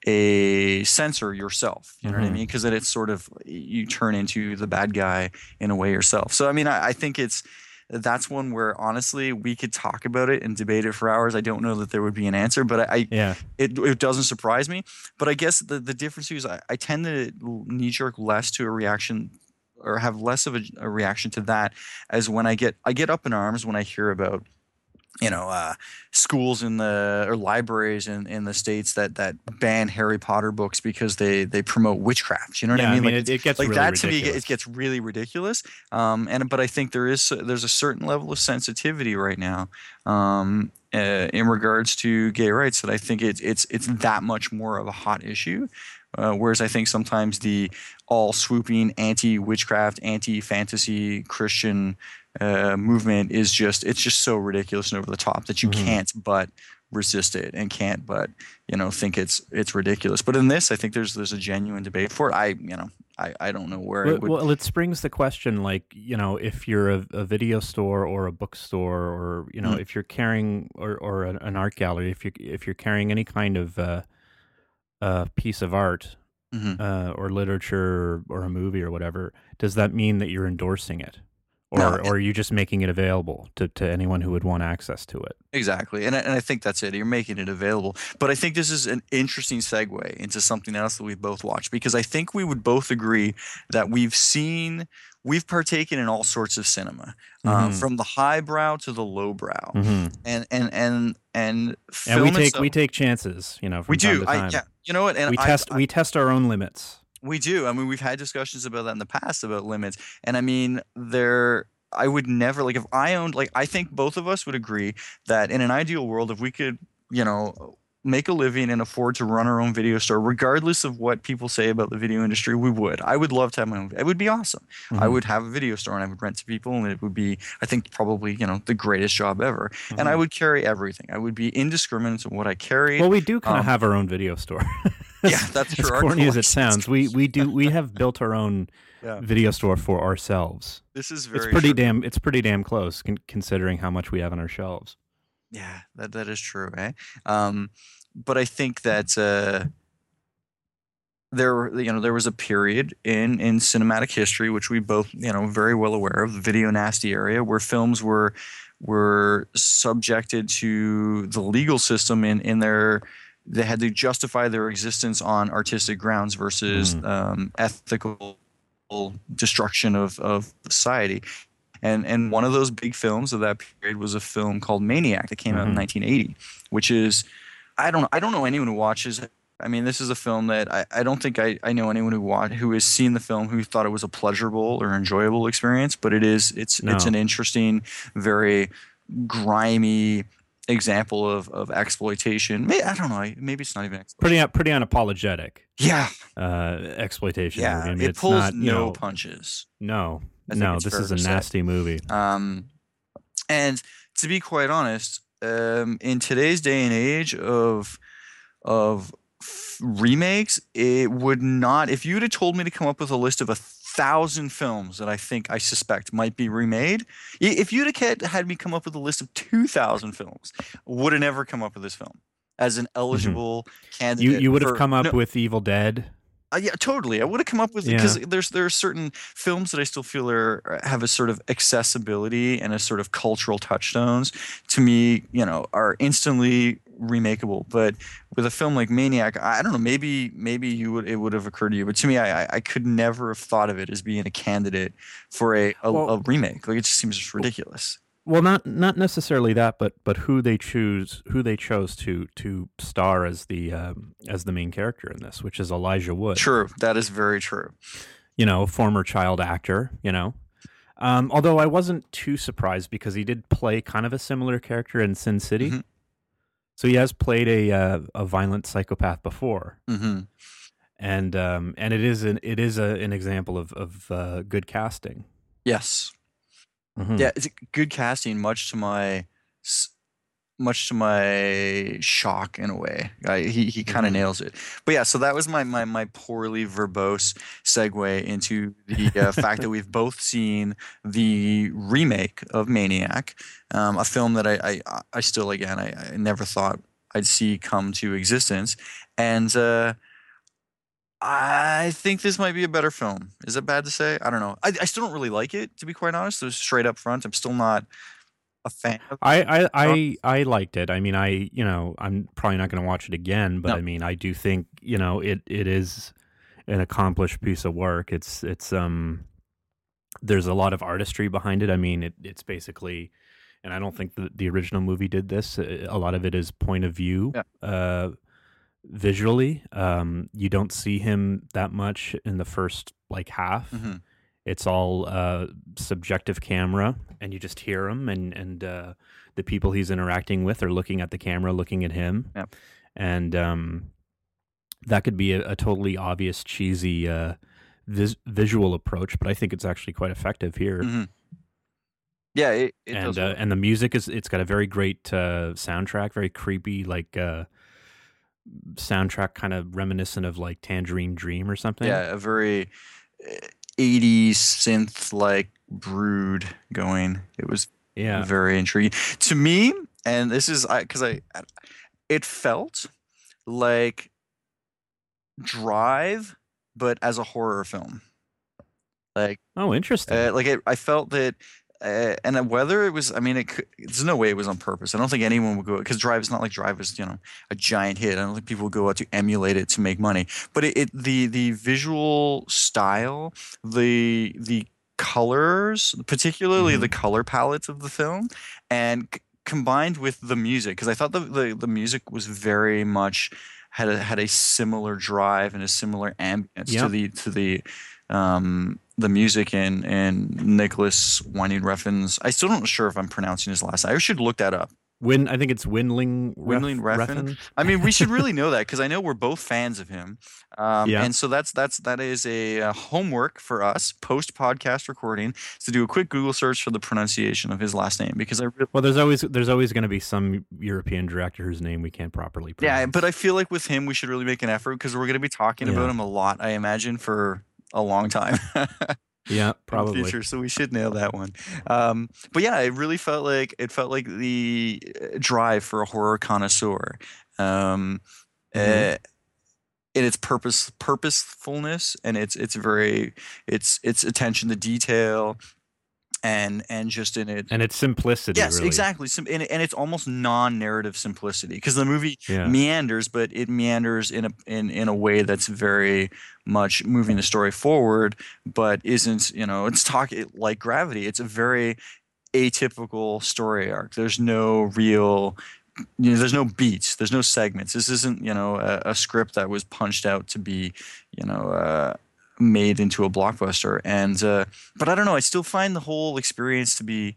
a censor yourself. You know what I hmm mean? Because then it's sort of you turn into the bad guy in a way yourself. So I mean, I, I think it's that's one where honestly we could talk about it and debate it for hours. I don't know that there would be an answer, but I, I yeah. it it doesn't surprise me. But I guess the the difference is I, I tend to knee jerk less to a reaction or have less of a, a reaction to that as when I get I get up in arms when I hear about you know uh, schools in the or libraries in, in the states that that ban Harry Potter books because they they promote witchcraft. You know what I Yeah, I mean? mean, Like it, it's it gets like really that to me it ridiculous. gets really ridiculous. Um, and but I think there is there's a certain level of sensitivity right now um, uh, in regards to gay rights that I think it's it's it's that much more of a hot issue. Uh, whereas I think sometimes the all swooping anti witchcraft, anti fantasy Christian uh, movement is just it's just so ridiculous and over the top that you hmm can't but resist it and can't but you know think it's it's ridiculous. But in this, I think there's there's a genuine debate for it. I you know I I don't know where Well, it would. well, it springs the question, like, you know, if you're a, a video store or a bookstore, or you know, Mm, if you're carrying or or an, an art gallery, if you if you're carrying any kind of uh, uh, piece of art mhm. uh, or literature or a movie or whatever, does that mean that you're endorsing it, No, or or are you just making it available to, to anyone who would want access to it? exactly. And I, and I think that's it. You're making it available. But I think this is an interesting segue into something else that we've both watched because I think we would both agree that we've seen, we've partaken in all sorts of cinema, uh, hmm from the highbrow to the lowbrow. hmm And, and, and, and And we film take we itself, take chances, you know, we from time do. to I, yeah, time. you know what? And We I've, test we test our own limits. we do. I mean, we've had discussions about that in the past about limits. And I mean, there, I would never, like, if I owned, like, I think both of us would agree that in an ideal world, if we could, you know, make a living and afford to run our own video store, regardless of what people say about the video industry, we would. I would love to have my own, it would be awesome. I hmm would have a video store and I would rent to people and it would be, I think, probably, you know, the greatest job ever. And I hmm would carry everything. I would be indiscriminate in what I carried. Well, we do kind of Um, have our own video store. yeah, as, that's as true. Our corny as it collections. sounds, we we do we have built our own Yeah, video store for ourselves. this is It's very pretty true. damn it's pretty damn close con- considering how much we have on our shelves. Yeah, that that is true, eh? Um, but I think that uh, there, were- you know, there was a period in in cinematic history, which we both, you know, very well aware of, the video nasty area, where films were were subjected to the legal system in in their they had to justify their existence on artistic grounds versus hmm um, ethical destruction of of society. And and one of those big films of that period was a film called Maniac that came out in hmm nineteen eighty, which is I don't I don't know anyone who watches it. I mean, this is a film that I, I don't think I, I know anyone who watch, who has seen the film who thought it was a pleasurable or enjoyable experience, but it is it's it's No, an interesting, very grimy example of, of exploitation. May I don't know. Maybe it's not even pretty exploitation. pretty unapologetic Yeah, uh, exploitation movie. yeah. I mean, It it's pulls not, you no know, punches. no, I think no. it's This fair is a to say. nasty movie. Um, And to be quite honest, um, in today's day and age of of f- remakes, it would not. If you'd have told me to come up with a list of a thousand films that I think I suspect might be remade, i- if you'd have had had me come up with a list of two thousand films, would have never come up with this film as an Hmm. eligible You candidate you would have for come no. up with Evil Dead. Uh, yeah, totally. I would have come up with it because Yeah. there's there are certain films that I still feel are have a sort of accessibility and a sort of cultural touchstones to me, you know, are instantly remakeable. But with a film like Maniac, I don't know, maybe maybe you would it would have occurred to you, but to me, I I I could never have thought of it as being a candidate for a a, Well, a remake. Like it just seems just ridiculous. well, not not necessarily that, but but who they choose, who they chose to to star as the um, as the main character in this, which is Elijah Wood. True, that is very true. You know, former child actor. You know, um, although I wasn't too surprised because he did play kind of a similar character in Sin City. Hmm. So he has played a uh, a violent psychopath before, Hmm. and um, and it is an it is a, an example of of uh, good casting. Yes. Hmm. Yeah, it's a good casting, much to my s- much to my shock in a way. I, he he kind of Hmm. nails it. But yeah, so that was my my my poorly verbose segue into the uh, fact that we've both seen the remake of Maniac, um, a film that I I, I still again I, I never thought I'd see come to existence, and uh, I think this might be a better film. Is that bad to say? I don't know. I, I still don't really like it, to be quite honest. So straight up front, I'm still not a fan of I, I it. I I liked it. I mean, I you know I'm probably not going to watch it again, but No. I mean, I do think you know it it is an accomplished piece of work. It's it's um there's a lot of artistry behind it. I mean, it it's basically, and I don't think the the original movie did this. A a lot of it is point of view. Yeah. Uh, visually, um, you don't see him that much in the first like half. Hmm. It's all uh, subjective camera, and you just hear him, and and uh, the people he's interacting with are looking at the camera, looking at him, Yeah. and um, that could be a, a totally obvious, cheesy uh, vis- visual approach, but I think it's actually quite effective here. Hmm. Yeah, it, it And does uh, work. and the music is it's got a very great uh, soundtrack, very creepy, like uh, soundtrack, kind of reminiscent of like Tangerine Dream or something. Yeah, a very uh, eighties synth like brood going. It was Yeah. very intriguing to me, and this is I because I it felt like Drive, but as a horror film. Like Oh, interesting. Uh, like it, I felt that, uh, and then whether it was, I mean, it could, there's no way it was on purpose. I don't think anyone would go because Drive is not like Drive is, you know, a giant hit. I don't think people would go out to emulate it to make money. But it, it the the visual style, the the colors, particularly Hmm. the color palettes of the film, and c- combined with the music, because I thought the, the the music was very much had a, had a similar drive and a similar ambience to Yep. the to the um, the music in in Nicholas Winding Refn's. I still don't sure if I'm pronouncing his last name. I should look that up. Win. I think it's Winling Windling Ref, Refn. Refn. I mean, we should really know that because I know we're both fans of him, um, Yeah. and so that's that's that is a, uh homework for us post podcast recording is to do a quick Google search for the pronunciation of his last name because I really. Well, there's always there's always going to be some European director whose name we can't properly Yeah, but pronounce. I feel like with him we should really make an effort because we're going to be talking about Yeah. him a lot. I imagine for a long time. Yeah. In the Probably. future, so we should nail that one. Um, but yeah, it really felt like it felt like the uh, drive for a horror connoisseur, um, Hmm. uh, in its purpose purposefulness and its it's very its its attention to detail and and just in it. And its simplicity, Yes, really. exactly. Sim- and, and it's almost non-narrative simplicity because the movie Yeah. meanders, but it meanders in a in in a way that's very much moving the story forward, but isn't you know it's talk it, like Gravity. It's a very atypical story arc. There's no real. You know, there's no beats. There's no segments. This isn't, you know, a, a script that was punched out to be, you know, uh, made into a blockbuster. And uh, but I don't know. I still find the whole experience to be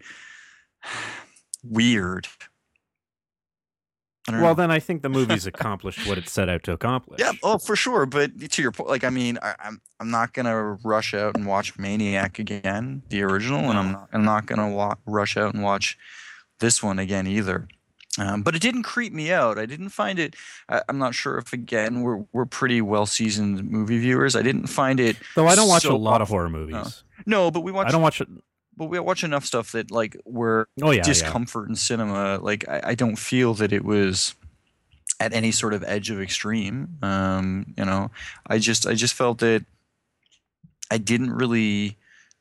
weird. I don't Well, know. then I think the movie's accomplished what it set out to accomplish. Yeah, oh, for sure. But to your point, like, I mean, I, I'm I'm not gonna rush out and watch Maniac again, the original, and I'm No. not I'm not gonna wa- rush out and watch this one again either. Um, but it didn't creep me out. I didn't find it. I, I'm not sure if again we're we're pretty well seasoned movie viewers. I didn't find it Though I don't watch a so lot of off. horror No, movies. no, but we I watch don't watch it. but we watch enough stuff that like we're Oh yeah, yeah. discomfort in cinema. Like I, I don't feel that it was at any sort of edge of extreme. Um, you know, I just I just felt that I didn't really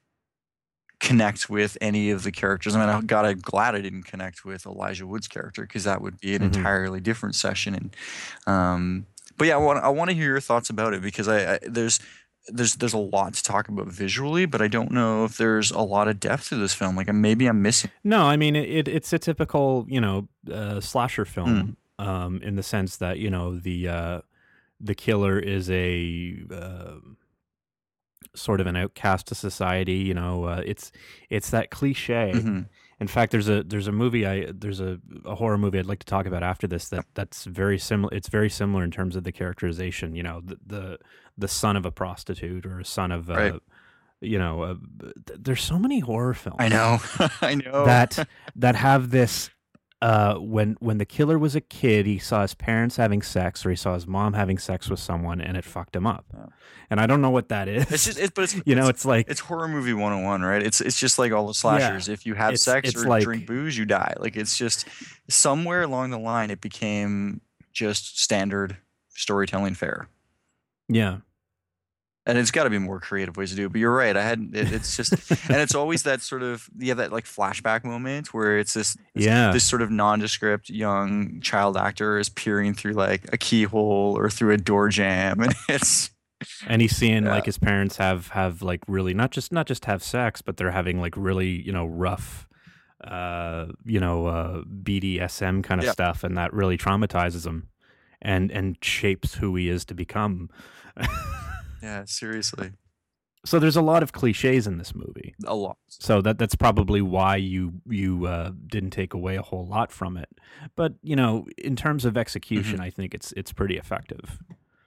connect with any of the characters. I mean, I God, I'm glad I didn't connect with Elijah Wood's character because that would be an Mm-hmm. entirely different session. And um, but yeah, I want I want to hear your thoughts about it because I, I there's there's there's a lot to talk about visually, but I don't know if there's a lot of depth to this film. Like maybe I'm missing. No, I mean it, it, it's a typical, you know, uh, slasher Mm, film, um, in the sense that, you know, the uh, the killer is a uh, sort of an outcast to society. You know, uh, it's it's that cliche. hmm In fact, there's a there's a movie I there's a, a horror movie I'd like to talk about after this that that's very similar. It's very similar in terms of the characterization. You know, the the, the son of a prostitute or a son of Right. a, you know, a, there's so many horror films I know. I know. that that have this. Uh, when when the killer was a kid, he saw his parents having sex, or he saw his mom having sex with someone, and it fucked him up. Yeah. And I don't know what that is. It's just, it, but it's, you know, it's it's like it's horror movie one oh one, right? It's it's just like all the yeah, slashers. If you have it's sex it's or like drink booze, you die. Like it's just somewhere along the line, it became just standard storytelling fare. yeah, And it's got to be more creative ways to do it. But you're right. I had it, it's just, and it's always that sort of yeah that like flashback moment where it's this this, yeah. this sort of nondescript young child actor is peering through like a keyhole or through a door jam, and it's And he's seeing yeah like his parents have have like really not just not just have sex, but they're having like really, you know, rough, uh, you know, uh, B D S M kind of yeah stuff, and that really traumatizes him, and and shapes who he is to become. yeah seriously So there's a lot of cliches in this movie. a lot. So that that's probably why you you uh, didn't take away a whole lot from it. But you know, in terms of execution, hmm I think it's it's pretty effective.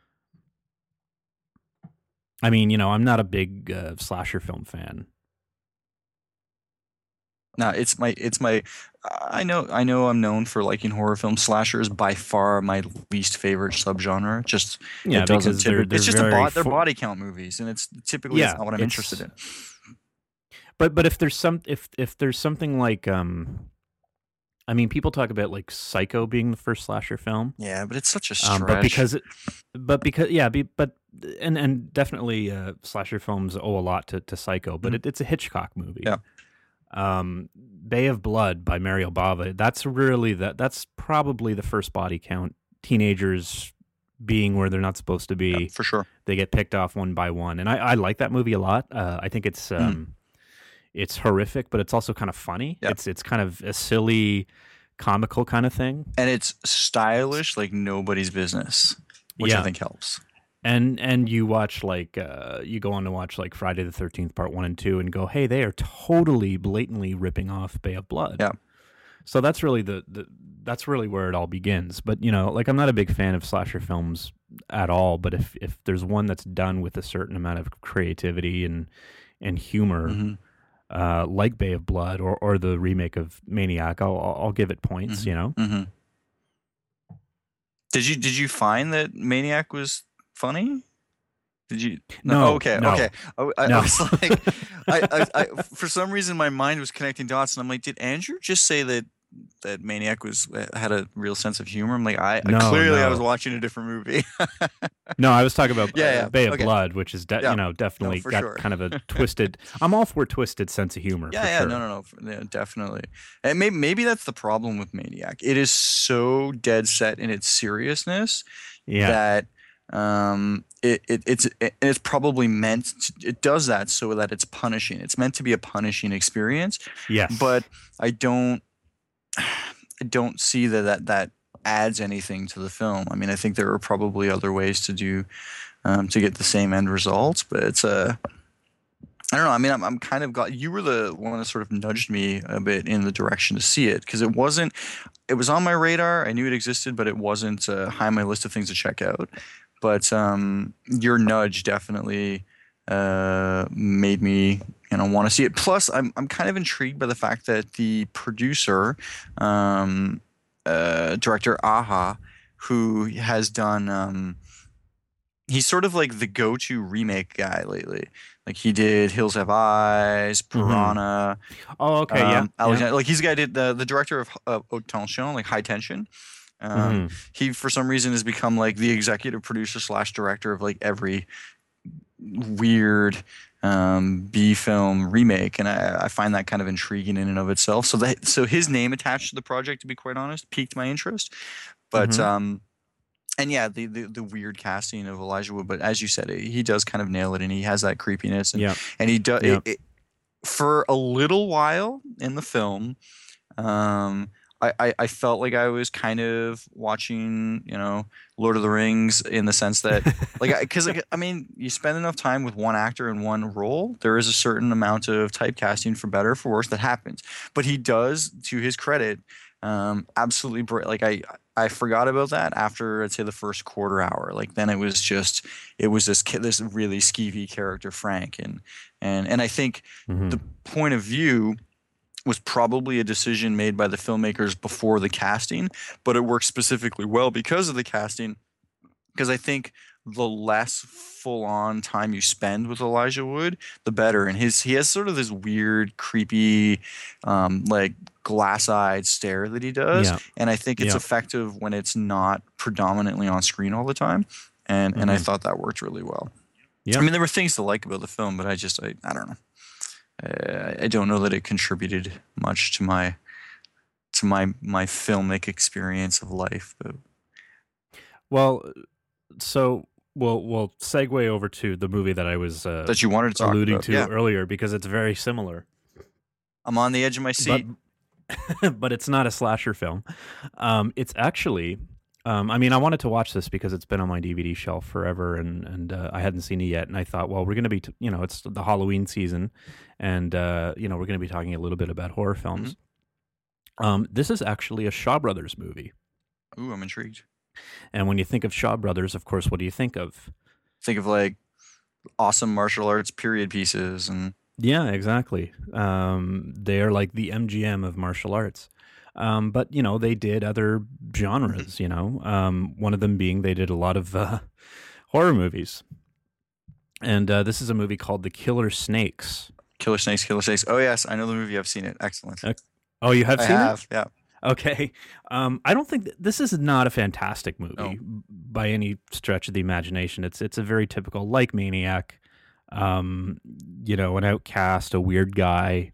I mean, you know, I'm not a big uh, slasher film fan. No, it's my it's my I know I know I'm known for liking horror film slashers by far my least favorite subgenre. Just Yeah, it doesn't because they're typically they're it's just a very bod, they're fo- body count movies, and it's typically it's yeah, not what I'm interested it's in. but but if there's some if if there's something like um I mean, people talk about like Psycho being the first slasher film. Yeah, but it's such a Um, but stretch. because it, but because yeah, be, but and and definitely uh, slasher films owe a lot to, to Psycho, but Mhm. it, it's a Hitchcock movie. Yeah. Um, Bay of Blood by Mario Bava. That's really that. That's probably the first body count. Teenagers being where they're not supposed to Yeah, be. for sure. They get picked off one by one, and I, I like that movie a lot. Uh, I think it's Mm. um, it's horrific, but it's also kind of funny. Yeah. It's it's kind of a silly, comical kind of thing. And it's stylish like nobody's business, which I Yeah. think helps. And and you watch like uh, you go on to watch like Friday the thirteenth Part One and Two, and go, hey, they are totally blatantly ripping off Bay of Blood. Yeah. So that's really the, the that's really where it all begins. But you know, like I'm not a big fan of slasher films at all. But if if there's one that's done with a certain amount of creativity and and humor, hmm uh, like Bay of Blood or or the remake of Maniac, I'll I'll I'll give it points. hmm You know. hmm Did you did you find that Maniac was funny? Did you? No, Oh, okay, no, okay. I, I, I no. was like, I, I, I, for some reason, my mind was connecting dots, and I'm like, did Andrew just say that that Maniac was had a real sense of humor? I'm like, I No, clearly I was no. watching a different movie. No, I was talking about Yeah, uh, yeah. Bay of Okay. Blood, which is de- Yeah. you know No, definitely for got sure. kind of a twisted. I'm all for a twisted sense of humor. Yeah, for yeah, sure. no, no, no, f- yeah, definitely. And maybe maybe that's the problem with Maniac. It is so dead set in its seriousness Yeah, that um it, it it's it, it's probably meant to, it does that so that it's punishing. It's meant to be a punishing experience, yes, but I don't I don't see that that that adds anything to the film. I mean, I think there are probably other ways to do um, to get the same end results, but it's a I don't know. I mean, I'm, I'm kind of got. You were the one that sort of nudged me a bit in the direction to see it because it wasn't. It was on my radar. I knew it existed, but it wasn't uh, high on my list of things to check out. But um, your nudge definitely uh, made me, you know, want to see it. Plus, I'm I'm kind of intrigued by the fact that the producer, um, uh, director Aha, who has done. Um, he's sort of like the go-to remake guy lately. Like he did Hills Have Eyes, Hmm. Piranha, Oh, okay, yeah, um, yeah. Alexander. Like he's the guy who did the the director of uh, Haute Tension, like High Tension. Um, Hmm. he for some reason has become like the executive producer slash director of like every weird um, B film remake, and I, I find that kind of intriguing in and of itself. So that so his name attached to the project, to be quite honest, piqued my interest. But Hmm. um, and yeah, the, the the weird casting of Elijah Wood, but as you said, he does kind of nail it, and he has that creepiness, and Yeah, and he does yeah. it, it, for a little while in the film. Um, I, I, I felt like I was kind of watching, you know, Lord of the Rings in the sense that, like, because, like, I mean, you spend enough time with one actor in one role, there is a certain amount of typecasting for better or for worse that happens. But he does, to his credit, um, absolutely, br- like, I, I forgot about that after, I'd say, the first quarter hour. Like, then it was just, it was this, ki- this really skeevy character, Frank. And, and, and I think Hmm. the point of view was probably a decision made by the filmmakers before the casting, but it worked specifically well because of the casting. Because I think the less full on time you spend with Elijah Wood, the better. And his he has sort of this weird, creepy, um, like glass eyed stare that he does. Yeah, And I think it's yeah. effective when it's not predominantly on screen all the time. And and I Hmm. thought that worked really well. I Yep. mean, there were things to like about the film, but I just I, I don't know. Uh, I don't know that it contributed much to my to my my filmic experience of life. But Well, so we'll we'll segue over to the movie that I was uh, that you wanted to talk alluding about, to yeah, earlier because it's very similar, I'm on the edge of my but seat. but it's not a slasher film. Um, it's actually. Um, I mean, I wanted to watch this because it's been on my D V D shelf forever, and and uh, I hadn't seen it yet. And I thought, well, we're going to be, t- you know, it's the Halloween season, and uh, you know, we're going to be talking a little bit about horror Hmm. films. Um, this is actually a Shaw Brothers movie, Ooh, I'm intrigued. and when you think of Shaw Brothers, of course, what do you think of? Think of like awesome martial arts period pieces, and Yeah, exactly. Um, they are like the M G M of martial arts. Um, but you know, they did other Mhm. genres. You know, um, one of them being they did a lot of uh, horror movies, and uh, this is a movie called The Killer Snakes. Killer Snakes, Killer Snakes. Oh yes, I know the movie. I've seen it. Excellent. Uh, oh, you have I seen it? have. Yeah. Okay. Um, I don't think th- this is not a fantastic No. movie by any stretch of the imagination. It's it's a very typical like Maniac. Um, you know, an outcast, a weird guy.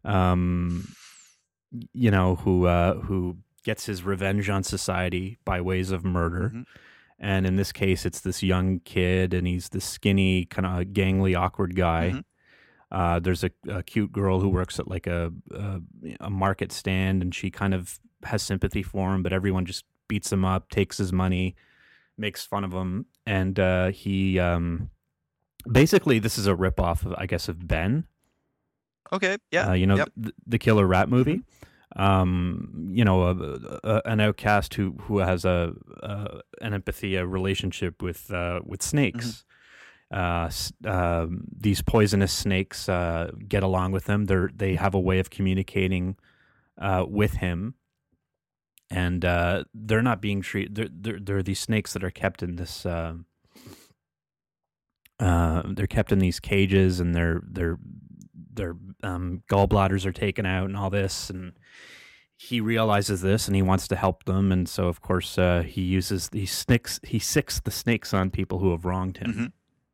Um, you know, who uh, who gets his revenge on society by ways of murder. Hmm. And in this case, it's this young kid, and he's this skinny, kind of gangly, awkward guy. Hmm. Uh, there's a, a cute girl who works at like a, a a market stand, and she kind of has sympathy for him, but everyone just beats him up, takes his money, makes fun of him, and uh, he um, basically this is a ripoff of, I guess, of Ben. Okay. Yeah. Uh, you know, Yep. the, the killer rat Hmm. movie. Um, you know, a, a, an outcast who who has a, a an empathy, a relationship with uh, with Hmm. snakes. Uh, s- um, these poisonous snakes uh, get along with him. They they have a way of communicating uh, with him, and uh, they're not being treated. They're, they're they're these snakes that are kept in this. Uh, uh, they're kept in these cages, and their their their um, gallbladders are taken out, and all this. And he realizes this, and he wants to help them. And so, of course, uh, he uses he snakes. He sicks the snakes on people who have wronged him. Hmm.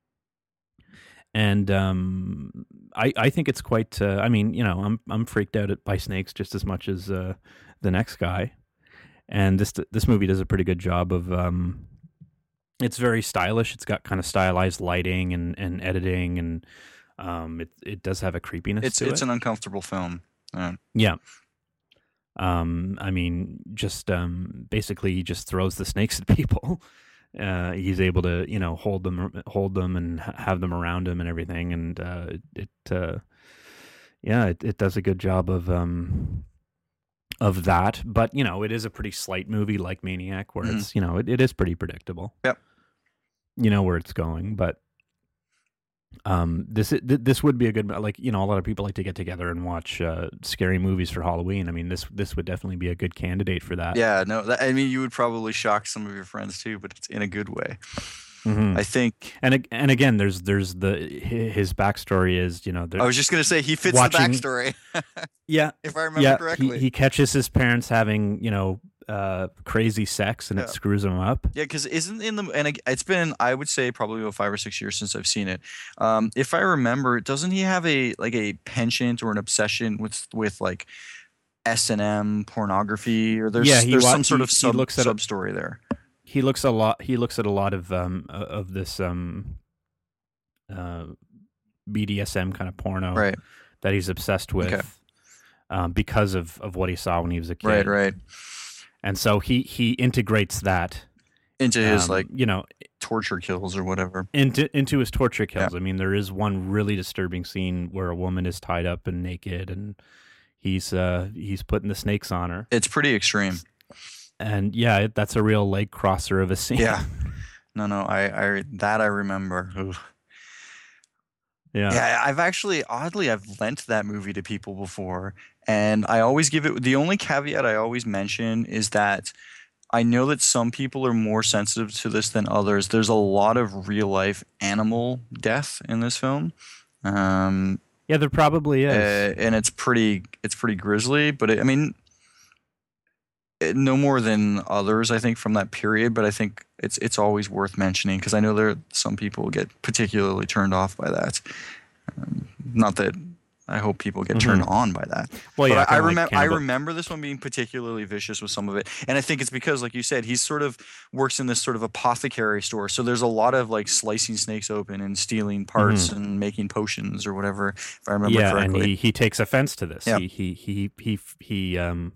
And um, I I think it's quite. Uh, I mean, you know, I'm I'm freaked out at, by snakes just as much as uh, the next guy. And this this movie does a pretty good job of. Um, it's very stylish. It's got kind of stylized lighting and, and editing, and um, it it does have a creepiness It's to it's it. an uncomfortable film. Uh, Yeah. Um, I mean, just um, basically, he just throws the snakes at people. Uh, he's able to, you know, hold them, hold them, and ha- have them around him and everything. And uh, it, it uh, yeah, it, it does a good job of um of that. But you know, it is a pretty slight movie like Maniac, where mhm. it's, you know, it, it is pretty predictable. Yep. You know where it's going, but Um, this th- this would be a good, like, you know, a lot of people like to get together and watch uh, scary movies for Halloween. I mean, this this would definitely be a good candidate for that. Yeah, no, that, I mean, you would probably shock some of your friends too, but it's in a good way. Hmm. I think. And ag- and again, there's there's the hi- his backstory is, you know, I the was just gonna say he fits the watching. backstory, Yeah, if I remember yeah. He correctly. he catches his parents having, you know, uh, crazy sex, and it Yeah. screws him up. Yeah, because isn't in the and it- it's been I would say probably about five or six years since I've seen it. Um, if I remember, doesn't he have a like a penchant or an obsession with with like S and M pornography, or Yeah, there's he there's wa- some sort he of he sub looks at a, sub story there. he looks a lot he looks at a lot of um o- of this um uh B D S M kind of porno Right. that he's obsessed Okay. with, um, because of of what he saw when he was a Right. kid, Right. and so he he integrates that, Into his like um, you know, torture kills or whatever. into into his torture Yeah. kills. I mean, there is one really disturbing scene where a woman is tied up and naked, and he's uh he's putting the snakes on her, It's pretty extreme. and yeah, it, that's a real leg crosser of a scene. Yeah. No, no, I, I that I remember. Ooh. Yeah. Yeah, I've actually oddly I've lent that movie to people before, and I always give it the only caveat I always mention is that I know that some people are more sensitive to this than others. There's a lot of real life animal death in this film. Um, Yeah, there probably uh, is. and it's pretty it's pretty grisly, but it, I mean it- no more than others I think from that period, but I think it's it's always worth mentioning because I know there some people get particularly turned off by that. Um, not that I hope people get turned Mhm. on by that. Well, But yeah, I, I kinda like remember I cannibal. remember this one being particularly vicious with some of it, and I think it's because, like you said, he sort of works in this sort of apothecary store. So there's a lot of like slicing snakes open and stealing parts Mhm. and making potions or whatever, if I remember Yeah, and correctly. he he takes offense to this. Yeah. He he he he he um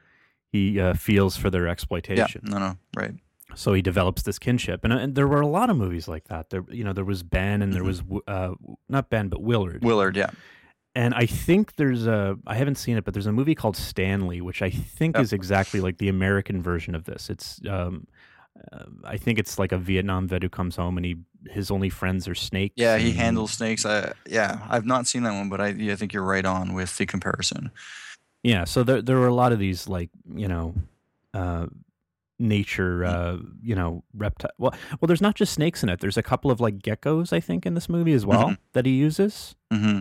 he uh, feels for their Yeah, exploitation. no, no, right. So he develops this kinship, and, uh, and there were a lot of movies like that. There, you know, there was Ben, and there Mhm. was W- uh, not Ben, but Willard. Willard, yeah. And I think there's a, I haven't seen it, but there's a movie called Stanley, which I think Yep. is exactly like the American version of this. It's, um, uh, I think it's like a Vietnam vet who comes home, and he his only friends are snakes. Yeah, he and- handles snakes. I, yeah, I've not seen that one, but I, yeah, I think you're right on with the comparison. Yeah, so there there were a lot of these, like, you know, uh, nature, uh, you know, reptile. Well, well, there's not just snakes in it. There's a couple of like geckos, I think, in this movie as well Mhm. that he uses. hmm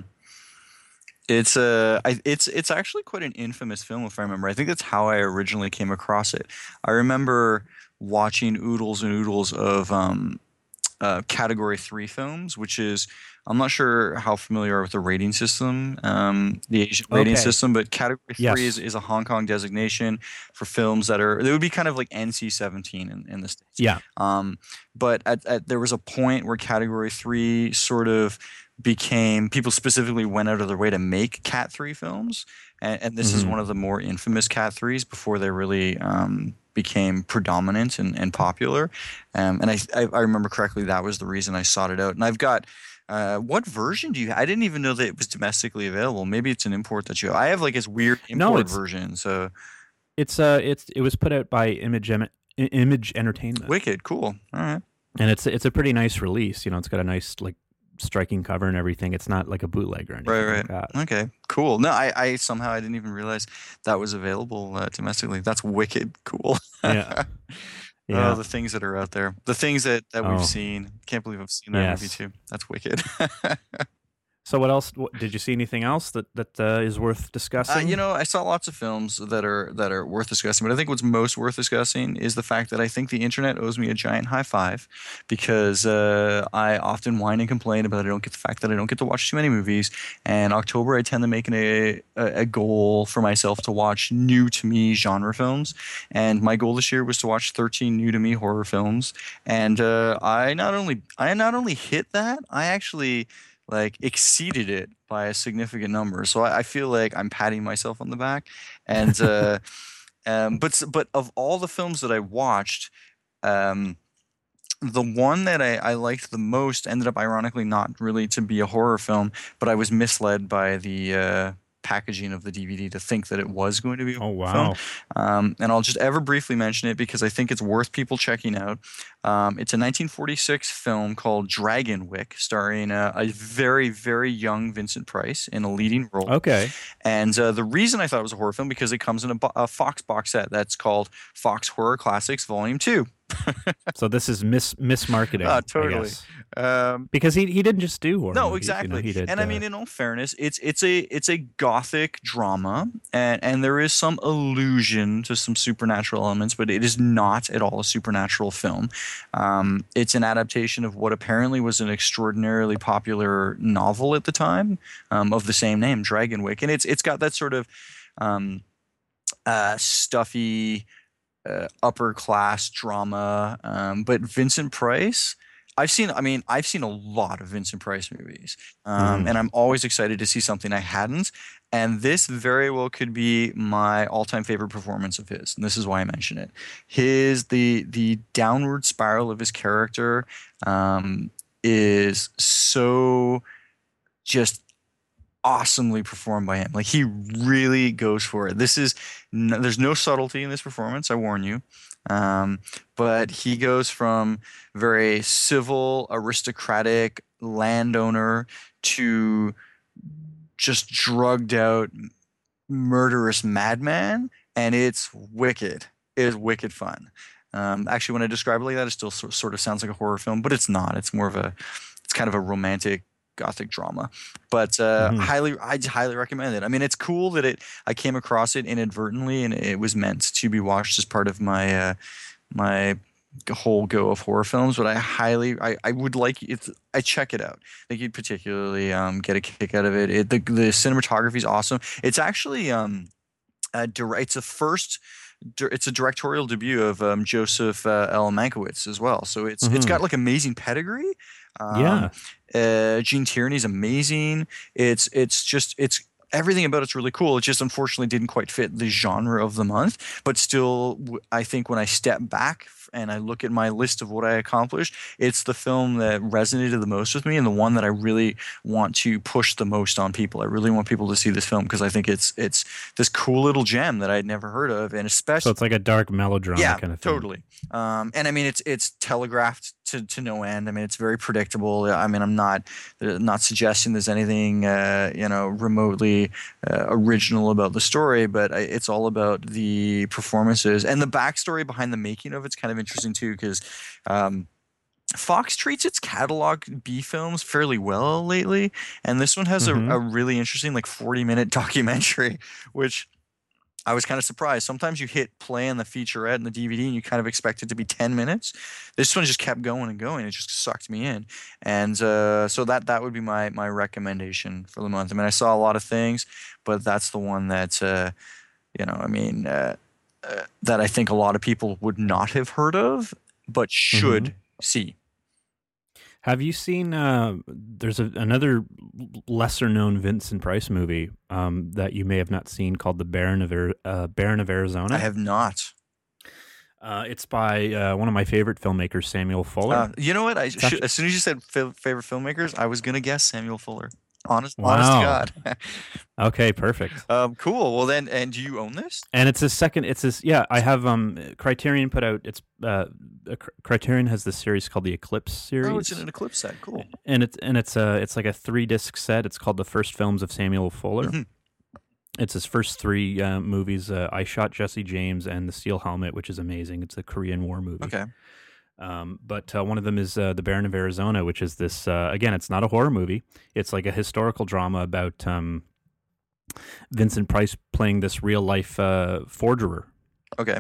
It's uh, I, it's it's actually quite an infamous film, if I remember. I think that's how I originally came across it. I remember watching oodles and oodles of um, uh, Category Three films, which is I'm not sure how familiar you are with the rating system, um, the Asian rating Okay. system, but Category Yes. Three is, is a Hong Kong designation for films that are they would be kind of like N C seventeen in, in the States. Yeah. Um, but at, at, there was a point where Category Three sort of became people specifically went out of their way to make Cat Three films, and, and this is Mhm. one of the more infamous Cat Threes before they really um, became predominant and, and popular. Um, and I, I I remember correctly that was the reason I sought it out. And I've got. Uh, what version do you? I didn't even know that it was domestically available. Maybe it's an import that you. I have like this weird No, import it's- version. So It's uh, it's it was put out by Image Em- I- Image Entertainment, wicked, cool. All right. and it's it's a pretty nice release. You know, it's got a nice like striking cover and everything. It's not like a bootleg or anything Right, like right. that. Okay, cool. No, I, I somehow I didn't even realize that was available uh, domestically. That's wicked cool. Yeah. Oh, Yeah. the things that are out there, the things that, that we've Oh. seen. Can't believe I've seen that movie Yes. too. That's wicked. So what else? What, did you see anything else that that uh, is worth Uh, discussing? you know, I saw lots of films that are that are worth discussing, but I think what's most worth discussing is the fact that I think the internet owes me a giant high five because uh, I often whine and complain about I don't get the fact that I don't get to watch too many movies. And October, I tend to make an, a a goal for myself to watch new to me genre films. And my goal this year was to watch thirteen new to me horror films. And uh, I not only I not only hit that, I actually like exceeded it by a significant number. So I, I feel like I'm patting myself on the back. And uh, um, but s- but of all the films that I watched, um, the one that I, I liked the most ended up ironically not really to be a horror film, but I was misled by the uh, packaging of the D V D to think that it was going to be a Oh horror film. wow. Um, and I'll just ever briefly mention it because I think it's worth people checking out. Um, it's a nineteen forty-six film called Dragonwyck, starring uh, a very, very young Vincent Price in a leading role. Okay. And uh, the reason I thought it was a horror film because it comes in a, bo- a Fox box set that's called Fox Horror Classics Volume Two. So this is mis mismarketing. Uh, I totally. guess. Um, Because he he didn't just do horror. no, movies, you know, exactly. he did. And I uh, mean, in all fairness, it's it's a it's a gothic drama, and and there is some allusion to some supernatural elements, but it is not at all a supernatural film. Um, it's an adaptation of what apparently was an extraordinarily popular novel at the time, um, of the same name, Dragonwyck, and it's it's got that sort of um, uh, stuffy uh, upper class drama. Um, but Vincent Price, I've seen, I mean, I've seen a lot of Vincent Price movies, um, Mm. and I'm always excited to see something I hadn't. And this very well could be my all-time favorite performance of his, and this is why I mention it. His the the downward spiral of his character um, is so just awesomely performed by him. Like he really goes for it. This is no, there's no subtlety in this performance. I warn you. Um, but he goes from very civil, aristocratic landowner to just drugged out, murderous madman, and it's wicked. It is wicked fun. Um, actually, when I describe it like that, it still so, sort of sounds like a horror film, but it's not. It's more of a, it's kind of a romantic gothic drama. But uh, Mhm. highly, I highly recommend it. I mean, it's cool that it. I came across it inadvertently, and it was meant to be watched as part of my uh, my whole go of horror films. But I highly, I, I would like it. I check it out. I think you'd particularly um, get a kick out of it. It the the cinematography is awesome. It's actually um, a direct. It's a first. It's a directorial debut of um, Joseph uh, L. Mankiewicz as well. So it's it's Mhm. got like amazing pedigree. Um, Yeah. uh, Gene Tierney's amazing. It's it's just it's everything about it's really cool. It just unfortunately didn't quite fit the genre of the month. But still, w- I think when I step back f- and I look at my list of what I accomplished, it's the film that resonated the most with me and the one that I really want to push the most on people. I really want people to see this film because I think it's it's this cool little gem that I'd never heard of, and So especially it's like a dark melodrama yeah, kind of thing. totally. Um, and I mean, it's it's telegraphed to, to no end. I mean, it's very predictable. I mean, I'm not uh, not suggesting there's anything uh, you know remotely uh, original about the story, but I, it's all about the performances and the backstory behind the making of it's kind of interesting too because. Um, Fox treats its catalog B films fairly well lately, and this one has a, Mhm. a really interesting like forty minute documentary, which I was kind of surprised. Sometimes you hit play on the featurette and the D V D and you kind of expect it to be ten minutes. This one just kept going and going. It just sucked me in. And uh, so that that would be my my recommendation for the month. I mean, I saw a lot of things, but that's the one that, uh, you know, I mean, uh, uh, that I think a lot of people would not have heard of, but should Mhm. see. Have you seen? Uh, there's a, another lesser known Vincent Price movie um, that you may have not seen called The Baron of Ar- uh, Baron of Arizona. I have not. Uh, it's by uh, one of my favorite filmmakers, Samuel Fuller. Uh, you know what? I It's should, actually, as soon as you said fa- favorite filmmakers, I was gonna guess Samuel Fuller. Honest, honest to wow. God. Okay, perfect. um, cool. Well then, and do you own this? And it's his second. It's his. Yeah, I have. Um, Criterion put out. It's uh, uh, Cr- Criterion has this series called the Eclipse series. Oh, it's in an Eclipse set. Cool. And it's and it's a it's like a three disc set. It's called The First Films of Samuel Fuller. Mhm. It's his first three uh, movies. Uh, I Shot Jesse James and The Steel Helmet, which is amazing. It's a Korean War movie. Okay. Um, but uh, one of them is uh, The Baron of Arizona, which is this. Uh, again, it's not a horror movie. It's like a historical drama about um, Vincent Price playing this real life uh, forgerer. Okay.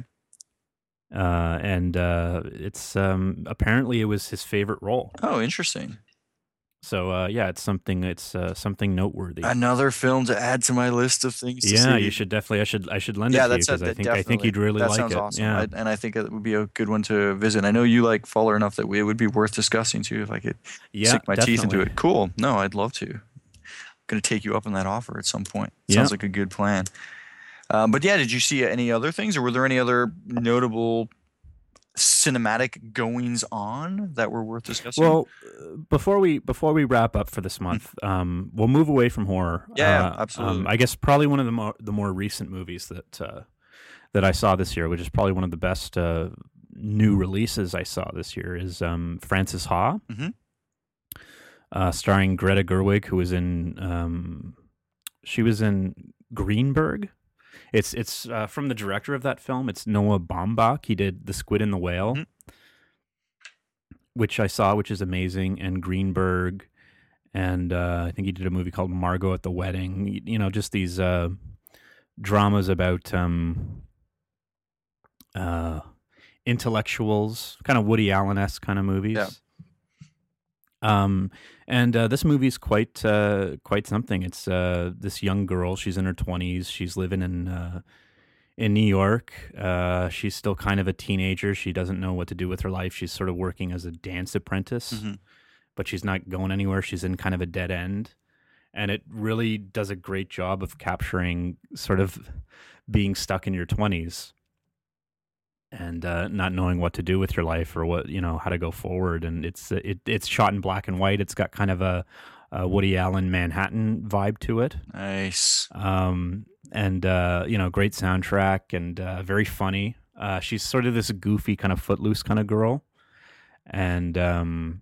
Uh, and uh, it's um, apparently it was his favorite role. Oh, interesting. So uh, yeah, it's something. It's uh, something noteworthy. Another film to add to my list of things. To Yeah, see. you should definitely. I should. I should lend Yeah, it to you that's because a, I that think. I think definitely. you'd really That like sounds it. awesome. Yeah. I, and I think it would be a good one to visit. I know you like Fuller enough that we, it would be worth discussing too if I could Yeah. sink my teeth into Definitely. it. Cool. No, I'd love to. Going to take you up on that offer at some point. Yeah. Sounds like a good plan. Um, but yeah, did you see any other things, or were there any other notable cinematic goings on that were worth discussing? Well, uh, before we before we wrap up for this month, um, we'll move away from horror. Yeah, yeah, Uh, um, absolutely. I guess probably one of the more the more recent movies that uh, that I saw this year, which is probably one of the best uh, new releases I saw this year, is um, Frances Ha, Hmm. uh, starring Greta Gerwig, who was in um, she was in Greenberg. It's it's uh, from the director of that film. It's Noah Baumbach. He did The Squid and the Whale, Hmm. which I saw, which is amazing, and Greenberg, and uh, I think he did a movie called Margot at the Wedding. You, you know, just these uh, dramas about um, uh, intellectuals, kind of Woody Allen-esque kind of Yeah. movies. Um, and uh, this movie's quite uh, quite something. It's uh, this young girl. She's in her twenties. She's living in uh, in New York. Uh, she's still kind of a teenager. She doesn't know what to do with her life. She's sort of working as a dance apprentice, Hmm. but she's not going anywhere. She's in kind of a dead end. And it really does a great job of capturing sort of being stuck in your twenties and uh, not knowing what to do with your life or what, you know, how to go forward. And it's it it's shot in black and white. It's got kind of a, a Woody Allen Manhattan vibe to it. Nice. Um, and uh, you know, great soundtrack and uh, very funny. Uh, she's sort of this goofy kind of footloose kind of girl, and um,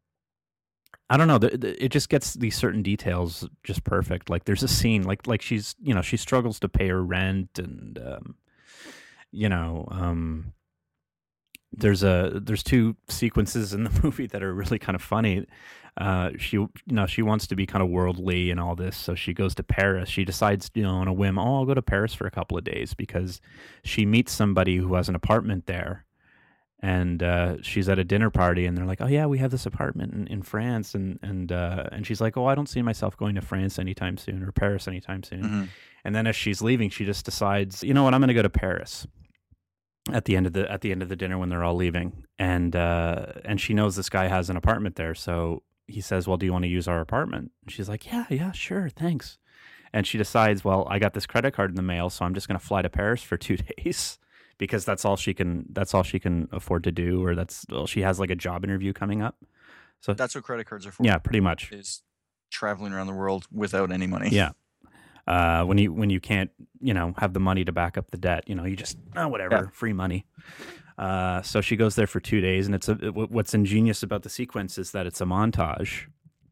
I don't know. The, the, it just gets these certain details just perfect. Like there's a scene, like like she's you know she struggles to pay her rent, and um, you know um, there's a there's two sequences in the movie that are really kind of funny. Uh, she you know she wants to be kind of worldly and all this, so she goes to Paris. She decides, you know, on a whim, oh, I'll go to Paris for a couple of days because she meets somebody who has an apartment there, and uh, she's at a dinner party, and they're like, oh yeah, we have this apartment in, in France, and and uh, and she's like, oh, I don't see myself going to France anytime soon or Paris anytime soon. Hmm. And then as she's leaving, she just decides, you know what, I'm going to go to Paris at the end of the at the end of the dinner when they're all leaving, and uh, and she knows this guy has an apartment there, so he says, well, do you want to use our apartment? And she's like, yeah, yeah, sure, thanks. And she decides, well, I got this credit card in the mail, so I'm just going to fly to Paris for two days because that's all she can that's all she can afford to do, or that's well, she has like a job interview coming up. So That's what credit cards are for. yeah, pretty much. Is traveling around the world without any money. Yeah. Uh, when you when you can't, you know, have the money to back up the debt, you know, you just oh, whatever, Yeah. free money. Uh, so she goes there for two days, and it's a, what's ingenious about the sequence is that it's a montage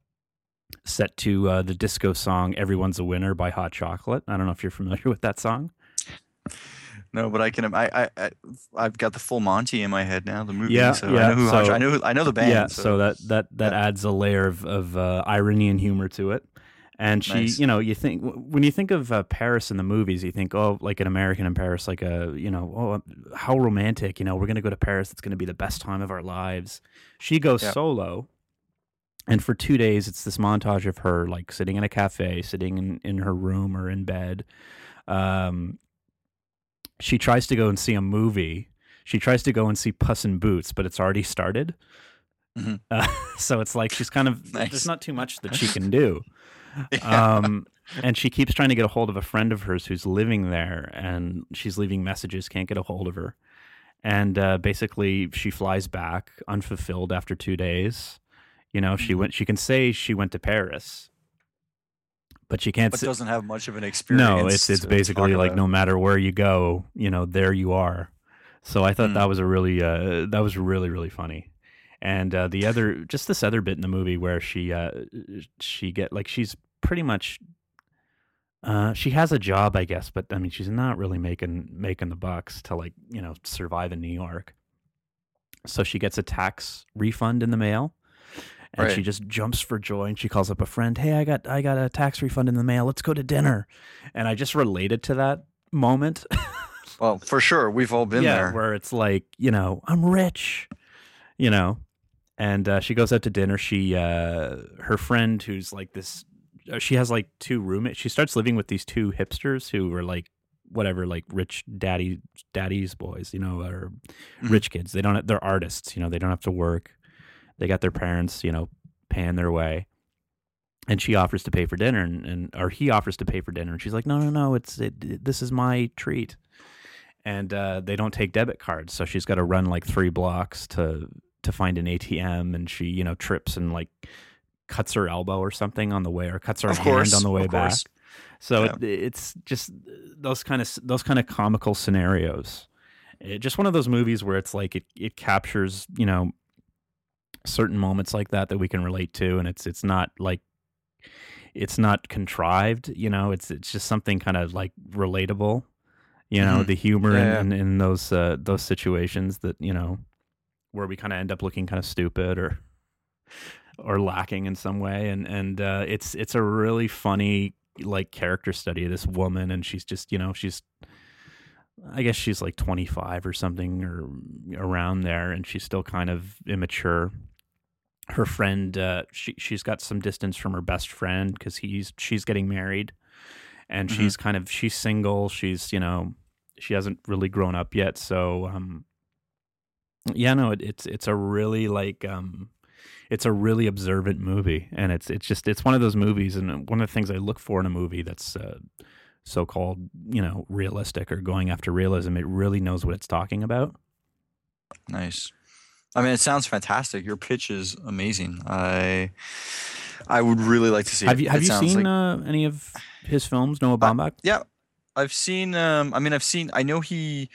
set to uh, the disco song "Everyone's a Winner" by Hot Chocolate. I don't know if you're familiar with that song. No, but I can. I, I, I I've got the full Monty in my head now. The movie. Yeah, so yeah, I know who. Hot so- Cho- I know. Who, I know the band. yeah, so, so that that that yeah. adds a layer of of uh, irony and humor to it. And she, Nice. you know, you think when you think of uh, Paris in the movies, you think, oh, like an American in Paris, like a, you know, oh, how romantic, you know, we're gonna go to Paris. It's gonna be the best time of our lives. She goes Yeah. solo, and for two days, it's this montage of her like sitting in a cafe, sitting in, in her room or in bed. Um, she tries to go and see a movie. She tries to go and see Puss in Boots, but it's already started. Mhm. Uh, so it's like she's kind of Nice. there's not too much that she can do. Yeah. Um, and she keeps trying to get a hold of a friend of hers who's living there, and she's leaving messages, can't get a hold of her. And uh, basically, she flies back unfulfilled after two days. You know, she Mhm. went. She can say she went to Paris, but she can't. But say, doesn't have much of an experience. no, it's it's to basically talk like about. no matter where you go, you know, there you are. So I thought Hmm. that was a really uh, that was really really funny. And uh, the other, just this other bit in the movie where she uh, she get like she's pretty much uh, she has a job, I guess, but I mean she's not really making making the bucks to like you know survive in New York. So she gets a tax refund in the mail, and she Right. just jumps for joy, and she calls up a friend, hey, i got i got a tax refund in the mail, let's go to dinner. And I just related to that moment. Well, for sure, we've all been yeah, there. where it's like, you know, I'm rich, you know. And uh, she goes out to dinner. She uh, her friend who's like this, uh, she has like two roommates. She starts living with these two hipsters who are like whatever, like rich daddy daddy's boys, you know, or Mhm. rich kids. They don't they're artists, you know, they don't have to work. They got their parents, you know, paying their way. And she offers to pay for dinner, and, and or he offers to pay for dinner, and she's like, no, no, no, it's it, it- this is my treat. and uh, they don't take debit cards, so she's got to run like three blocks to to find an A T M, and she you know trips and like cuts her elbow or something on the way, or cuts her Of hand course, on the way of back. course. So Yeah. it, it's just those kind of those kind of comical scenarios. It, just one of those movies where it's like it it captures you know certain moments like that that we can relate to, and it's it's not like it's not contrived. You know, it's it's just something kind of like relatable. You know, hmm the humor Yeah, in yeah. in, in those uh, those situations that you know where we kind of end up looking kind of stupid or or lacking in some way, and and uh, it's it's a really funny like character study of this woman, and she's just you know she's I guess she's like twenty-five or something or around there, and she's still kind of immature. Her friend, uh, she she's got some distance from her best friend because he's she's getting married, and hmm she's kind of she's single. She's you know she hasn't really grown up yet, so um, yeah, no, it, it's it's a really like um, it's a really observant movie, and it's it's just it's one of those movies, and one of the things I look for in a movie that's uh, so-called you know realistic or going after realism. It really knows what it's talking about. Nice. I mean, it sounds fantastic. Your pitch is amazing. I I would really like to see Have it. you have It you sounds seen like uh, any of his films, Noah I, Baumbach? yeah, I've seen um I mean, I've seen I know he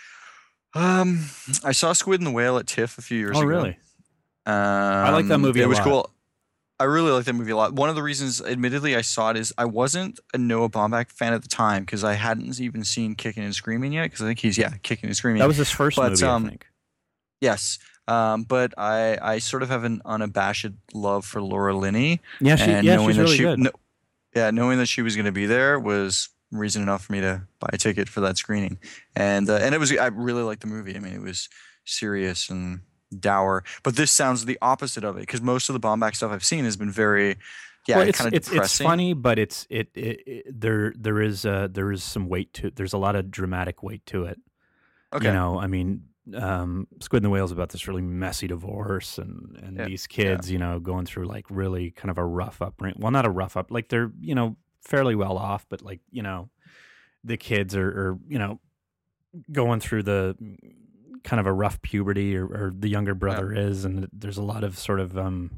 um I saw Squid and the Whale at TIFF a few years Oh, ago. really? I like that Um movie it a was lot. cool. I really like that movie a lot. One of the reasons, admittedly, I saw it is I wasn't a Noah Baumbach fan at the time because I hadn't even seen Kicking and Screaming yet. Because I think he's yeah, Kicking and That Screaming. was his first But movie, I um, think. yes, um, but I I sort of have an unabashed love for Laura Linney, Yeah, she and yeah knowing she's that really she good. no, yeah knowing that she was going to be there was reason enough for me to buy a ticket for that screening. And uh, and it was I really liked the movie. I mean, it was serious and dour, but this sounds the opposite of it because most of the Baumbach stuff I've seen has been very Well, yeah it's kind of it's it's depressing. funny, but it's it, it, it there there is uh there is some weight to there's a lot of dramatic weight to it. You Okay. know, I mean, um, Squid and the Whale is about this really messy divorce, and and Yeah. these Yeah. kids, you know, going through like really kind of a rough upbringing. Well, not a rough up, like they're you know fairly well off, but like you know the kids are, are you know going through the kind of a rough puberty, or, or the younger Yeah. brother is, and there's a lot of sort of um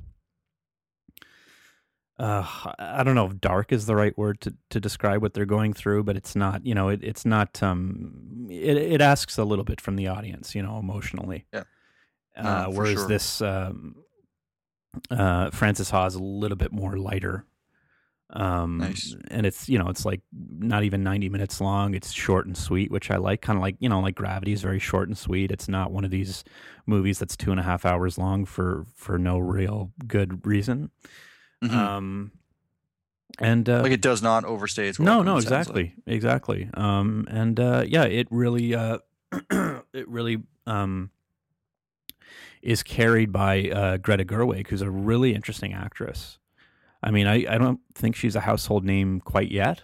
uh I don't know if dark is the right word to, to describe what they're going through, but it's not, you know, it, it's not um it, it asks a little bit from the audience, you know, emotionally. Yeah. No, Uh for whereas sure. this um uh Francis Ha is a little bit more lighter. Um Nice. and it's you know, it's like not even ninety minutes long. It's short and sweet, which I like, kind of like, you know, like Gravity is very short and sweet. It's not one of these movies that's two and a half hours long for for no real good reason. hmm Um and uh Like it does not overstay its no, welcome. no, It sounds like. exactly. Exactly. Um and uh yeah, it really uh it really um is carried by uh Greta Gerwig, who's a really interesting actress. I mean, I I don't think she's a household name quite yet.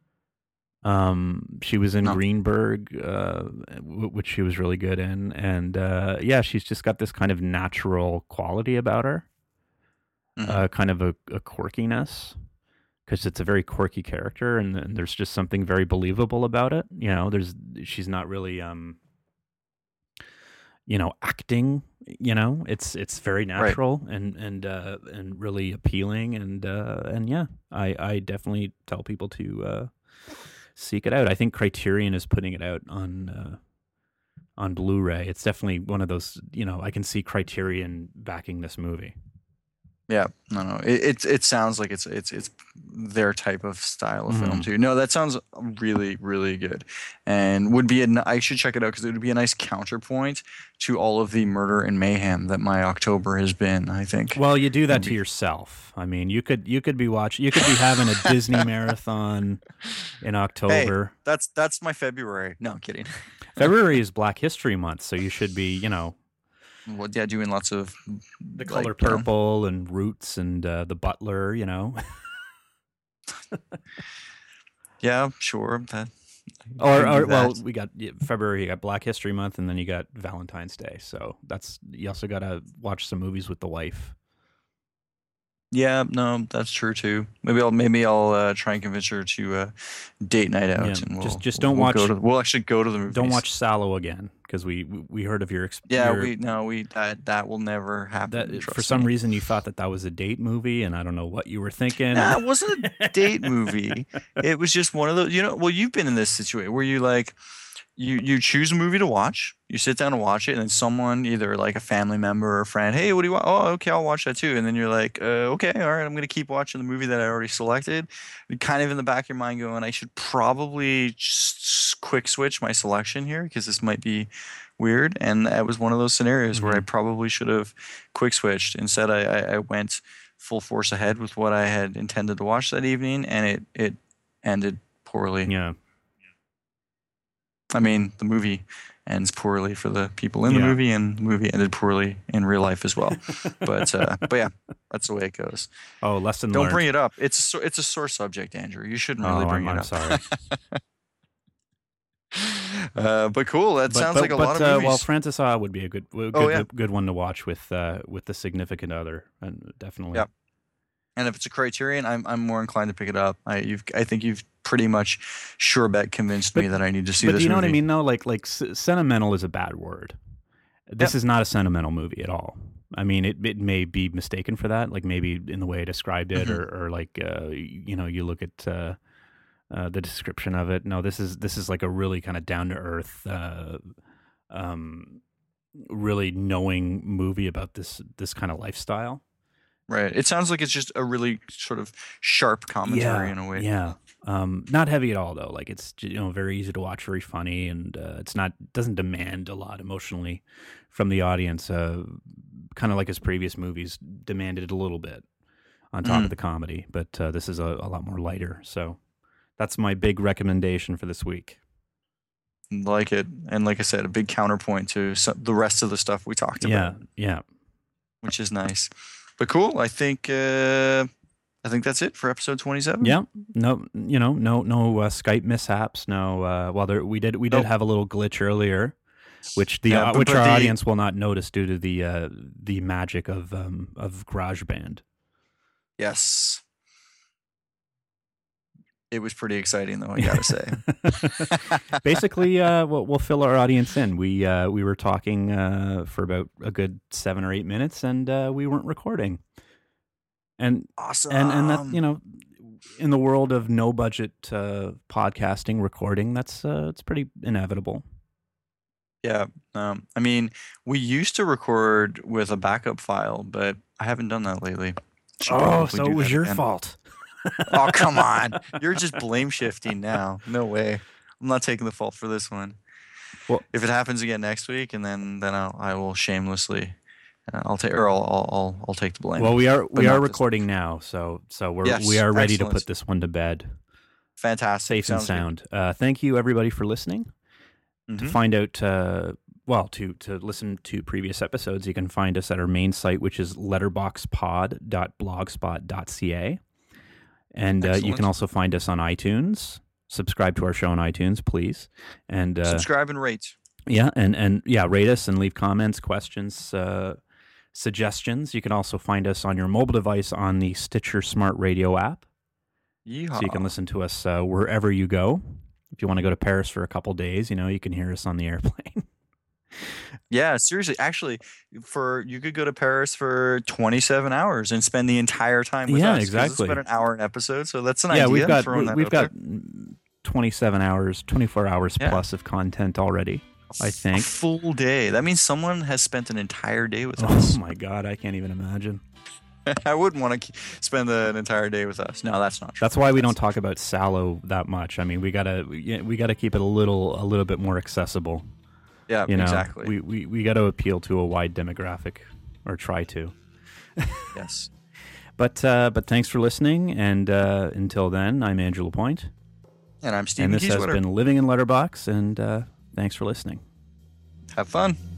Um she was in No. Greenberg, uh w- which she was really good in, and uh yeah, she's just got this kind of natural quality about her. hmm Uh kind of a, a quirkiness, because it's a very quirky character, and, and there's just something very believable about it. You know, there's she's not really um you know acting. You know, it's it's very Right. natural and and uh, and really appealing, and uh, and yeah, I I definitely tell people to uh, seek it out. I think Criterion is putting it out on. Uh, on Blu-ray, it's definitely one of those. You know, I can see Criterion backing this movie. Yeah, no, no. It, it it sounds like it's it's it's their type of style of film Hmm. too. No, that sounds really really good, and would be a. n- I should check it out because it would be a nice counterpoint to all of the murder and mayhem that my October has been. I think Well, you do would that to be. yourself. I mean, you could you could be watching, you could be having a Disney marathon in Hey, October. that's that's my February. No, I'm kidding. February is Black History Month, so you should be, you know, Well, yeah, doing lots of The like Color you know. Purple and Roots and uh, The Butler, you know. Yeah, sure. That you or, can do or well, that. we got yeah, February, you got Black History Month, and then you got Valentine's Day. So that's you also got to watch some movies with the wife. Yeah, no, that's true too. Maybe I'll maybe I'll uh, try and convince her to uh, date night out, Yeah, and we'll just just we'll, don't we'll go watch to we'll actually go to the don't movies. watch Sallow again because we we heard of your ex- Yeah, your we no, we that that will never happen. that for Trust some me. reason you thought that that was a date movie, and I don't know what you were thinking. Nah, And it wasn't a date movie. It was just one of those. You know, well, you've been in this situation where you like you you choose a movie to watch, you sit down and watch it, and then someone, either like a family member or a friend, hey, what do you want? Oh, okay, I'll watch that too. And then you're like, uh, okay, all right, I'm gonna keep watching the movie that I already selected. You're kind of in the back of your mind going, I should probably just quick switch my selection here because this might be weird. And that was one of those scenarios where I Mhm. probably should have quick switched. Instead, I, I, I went full force ahead with what I had intended to watch that evening, and it it ended poorly. Yeah, I mean, the movie ends poorly for the people in the yeah. movie, and the movie ended poorly in real life as well. But uh, but yeah, that's the way it goes. Oh, lesson Don't learned. bring it up. It's a, so- it's a sore subject, Andrew. You shouldn't really Oh, bring I'm, it I'm up. sorry. uh, but cool. That But sounds but like a but lot of uh, movies. well, Francis Ah would be a good a good Oh, yeah. good one to watch with uh, with the significant other, and definitely. Yeah. And if it's a Criterion, I'm I'm more inclined to pick it up. I you've I think you've pretty much sure bet convinced me But- that I need to see But this do you know movie. what I mean? Though, like like s- sentimental is a bad word. This Yep. is not a sentimental movie at all. I mean, it it may be mistaken for that, like maybe in the way I described it, Mhm. or or like uh, you know, you look at uh, uh, the description of it. No, this is this is like a really kind of down to earth, uh, um, really knowing movie about this this kind of lifestyle. Right. It sounds like it's just a really sort of sharp commentary in a way. Yeah. Um, not heavy at all though. Like it's you know very easy to watch, very funny, and uh, it's not doesn't demand a lot emotionally from the audience. Uh, kind of like his previous movies demanded a little bit on top Mhm. of the comedy, but uh, this is a, a lot more lighter. So that's my big recommendation for this week. Like it, and like I said, a big counterpoint to some, the rest of the stuff we talked Yeah, about, yeah. which is nice. But cool. I think uh, I think that's it for episode twenty-seven. Yeah, no, you know, no, no uh, Skype mishaps. No, uh, well, there we did we did Nope. have a little glitch earlier, which the Yeah, uh, but- which but our the- audience will not notice due to the uh, the magic of um, of GarageBand. Yes. It was pretty exciting, though, I gotta say. Basically, uh, we'll, we'll fill our audience in. We uh, we were talking uh, for about a good seven or eight minutes, and uh, we weren't recording. And Awesome. and and that you know, in the world of no budget uh, podcasting recording, that's uh, it's pretty inevitable. Yeah. Um, I mean, we used to record with a backup file, but I haven't done that lately. Should Oh, probably so do it was that your again. fault. Oh, come on. You're just blame shifting now. No way. I'm not taking the fault for this one. Well- if it happens again next week, and then then I'll, I will shamelessly, uh, I'll take or I'll, I'll I'll I'll take the blame. Well, we are we not are this recording now, so so we're Yes, we are ready excellent. to put this one to bed, Fantastic. safe and Sounds good. sound. Uh, thank you everybody for listening. To Mhm. find out, uh, well, to to listen to previous episodes, you can find us at our main site, which is letterboxpod dot blogspot dot c a. And uh, you Excellent. can also find us on iTunes. Subscribe to our show on iTunes, please. And uh, Subscribe and rate. yeah, and and yeah, rate us and leave comments, questions, uh, suggestions. You can also find us on your mobile device on the Stitcher Smart Radio app, Yeehaw. so you can listen to us uh, wherever you go. If you want to go to Paris for a couple days, you know, you can hear us on the airplane. Yeah, seriously. Actually, for you could go to Paris for twenty-seven hours and spend the entire time with Yeah, us. 'cause exactly. It's about an hour an episode, so that's an yeah, idea. we've got throwing we- that we've out got there. mm, twenty-seven hours, twenty-four hours Yeah. plus of content already. I a think. full day. That means someone has spent an entire day with Oh us. my god, I can't even imagine. I wouldn't want to spend the, an entire day with us. No, that's not true. That's why we don't talk about Sallow that much. I mean, we gotta we, we gotta keep it a little a little bit more accessible. Yeah, You know, exactly. we, we we got to appeal to a wide demographic, or try to. yes. But uh, but thanks for listening, and uh, until then, I'm Andrew Lapointe, And I'm and Stephen this has Kieswetter. been Living in Letterbox, and uh, thanks for listening. Have fun.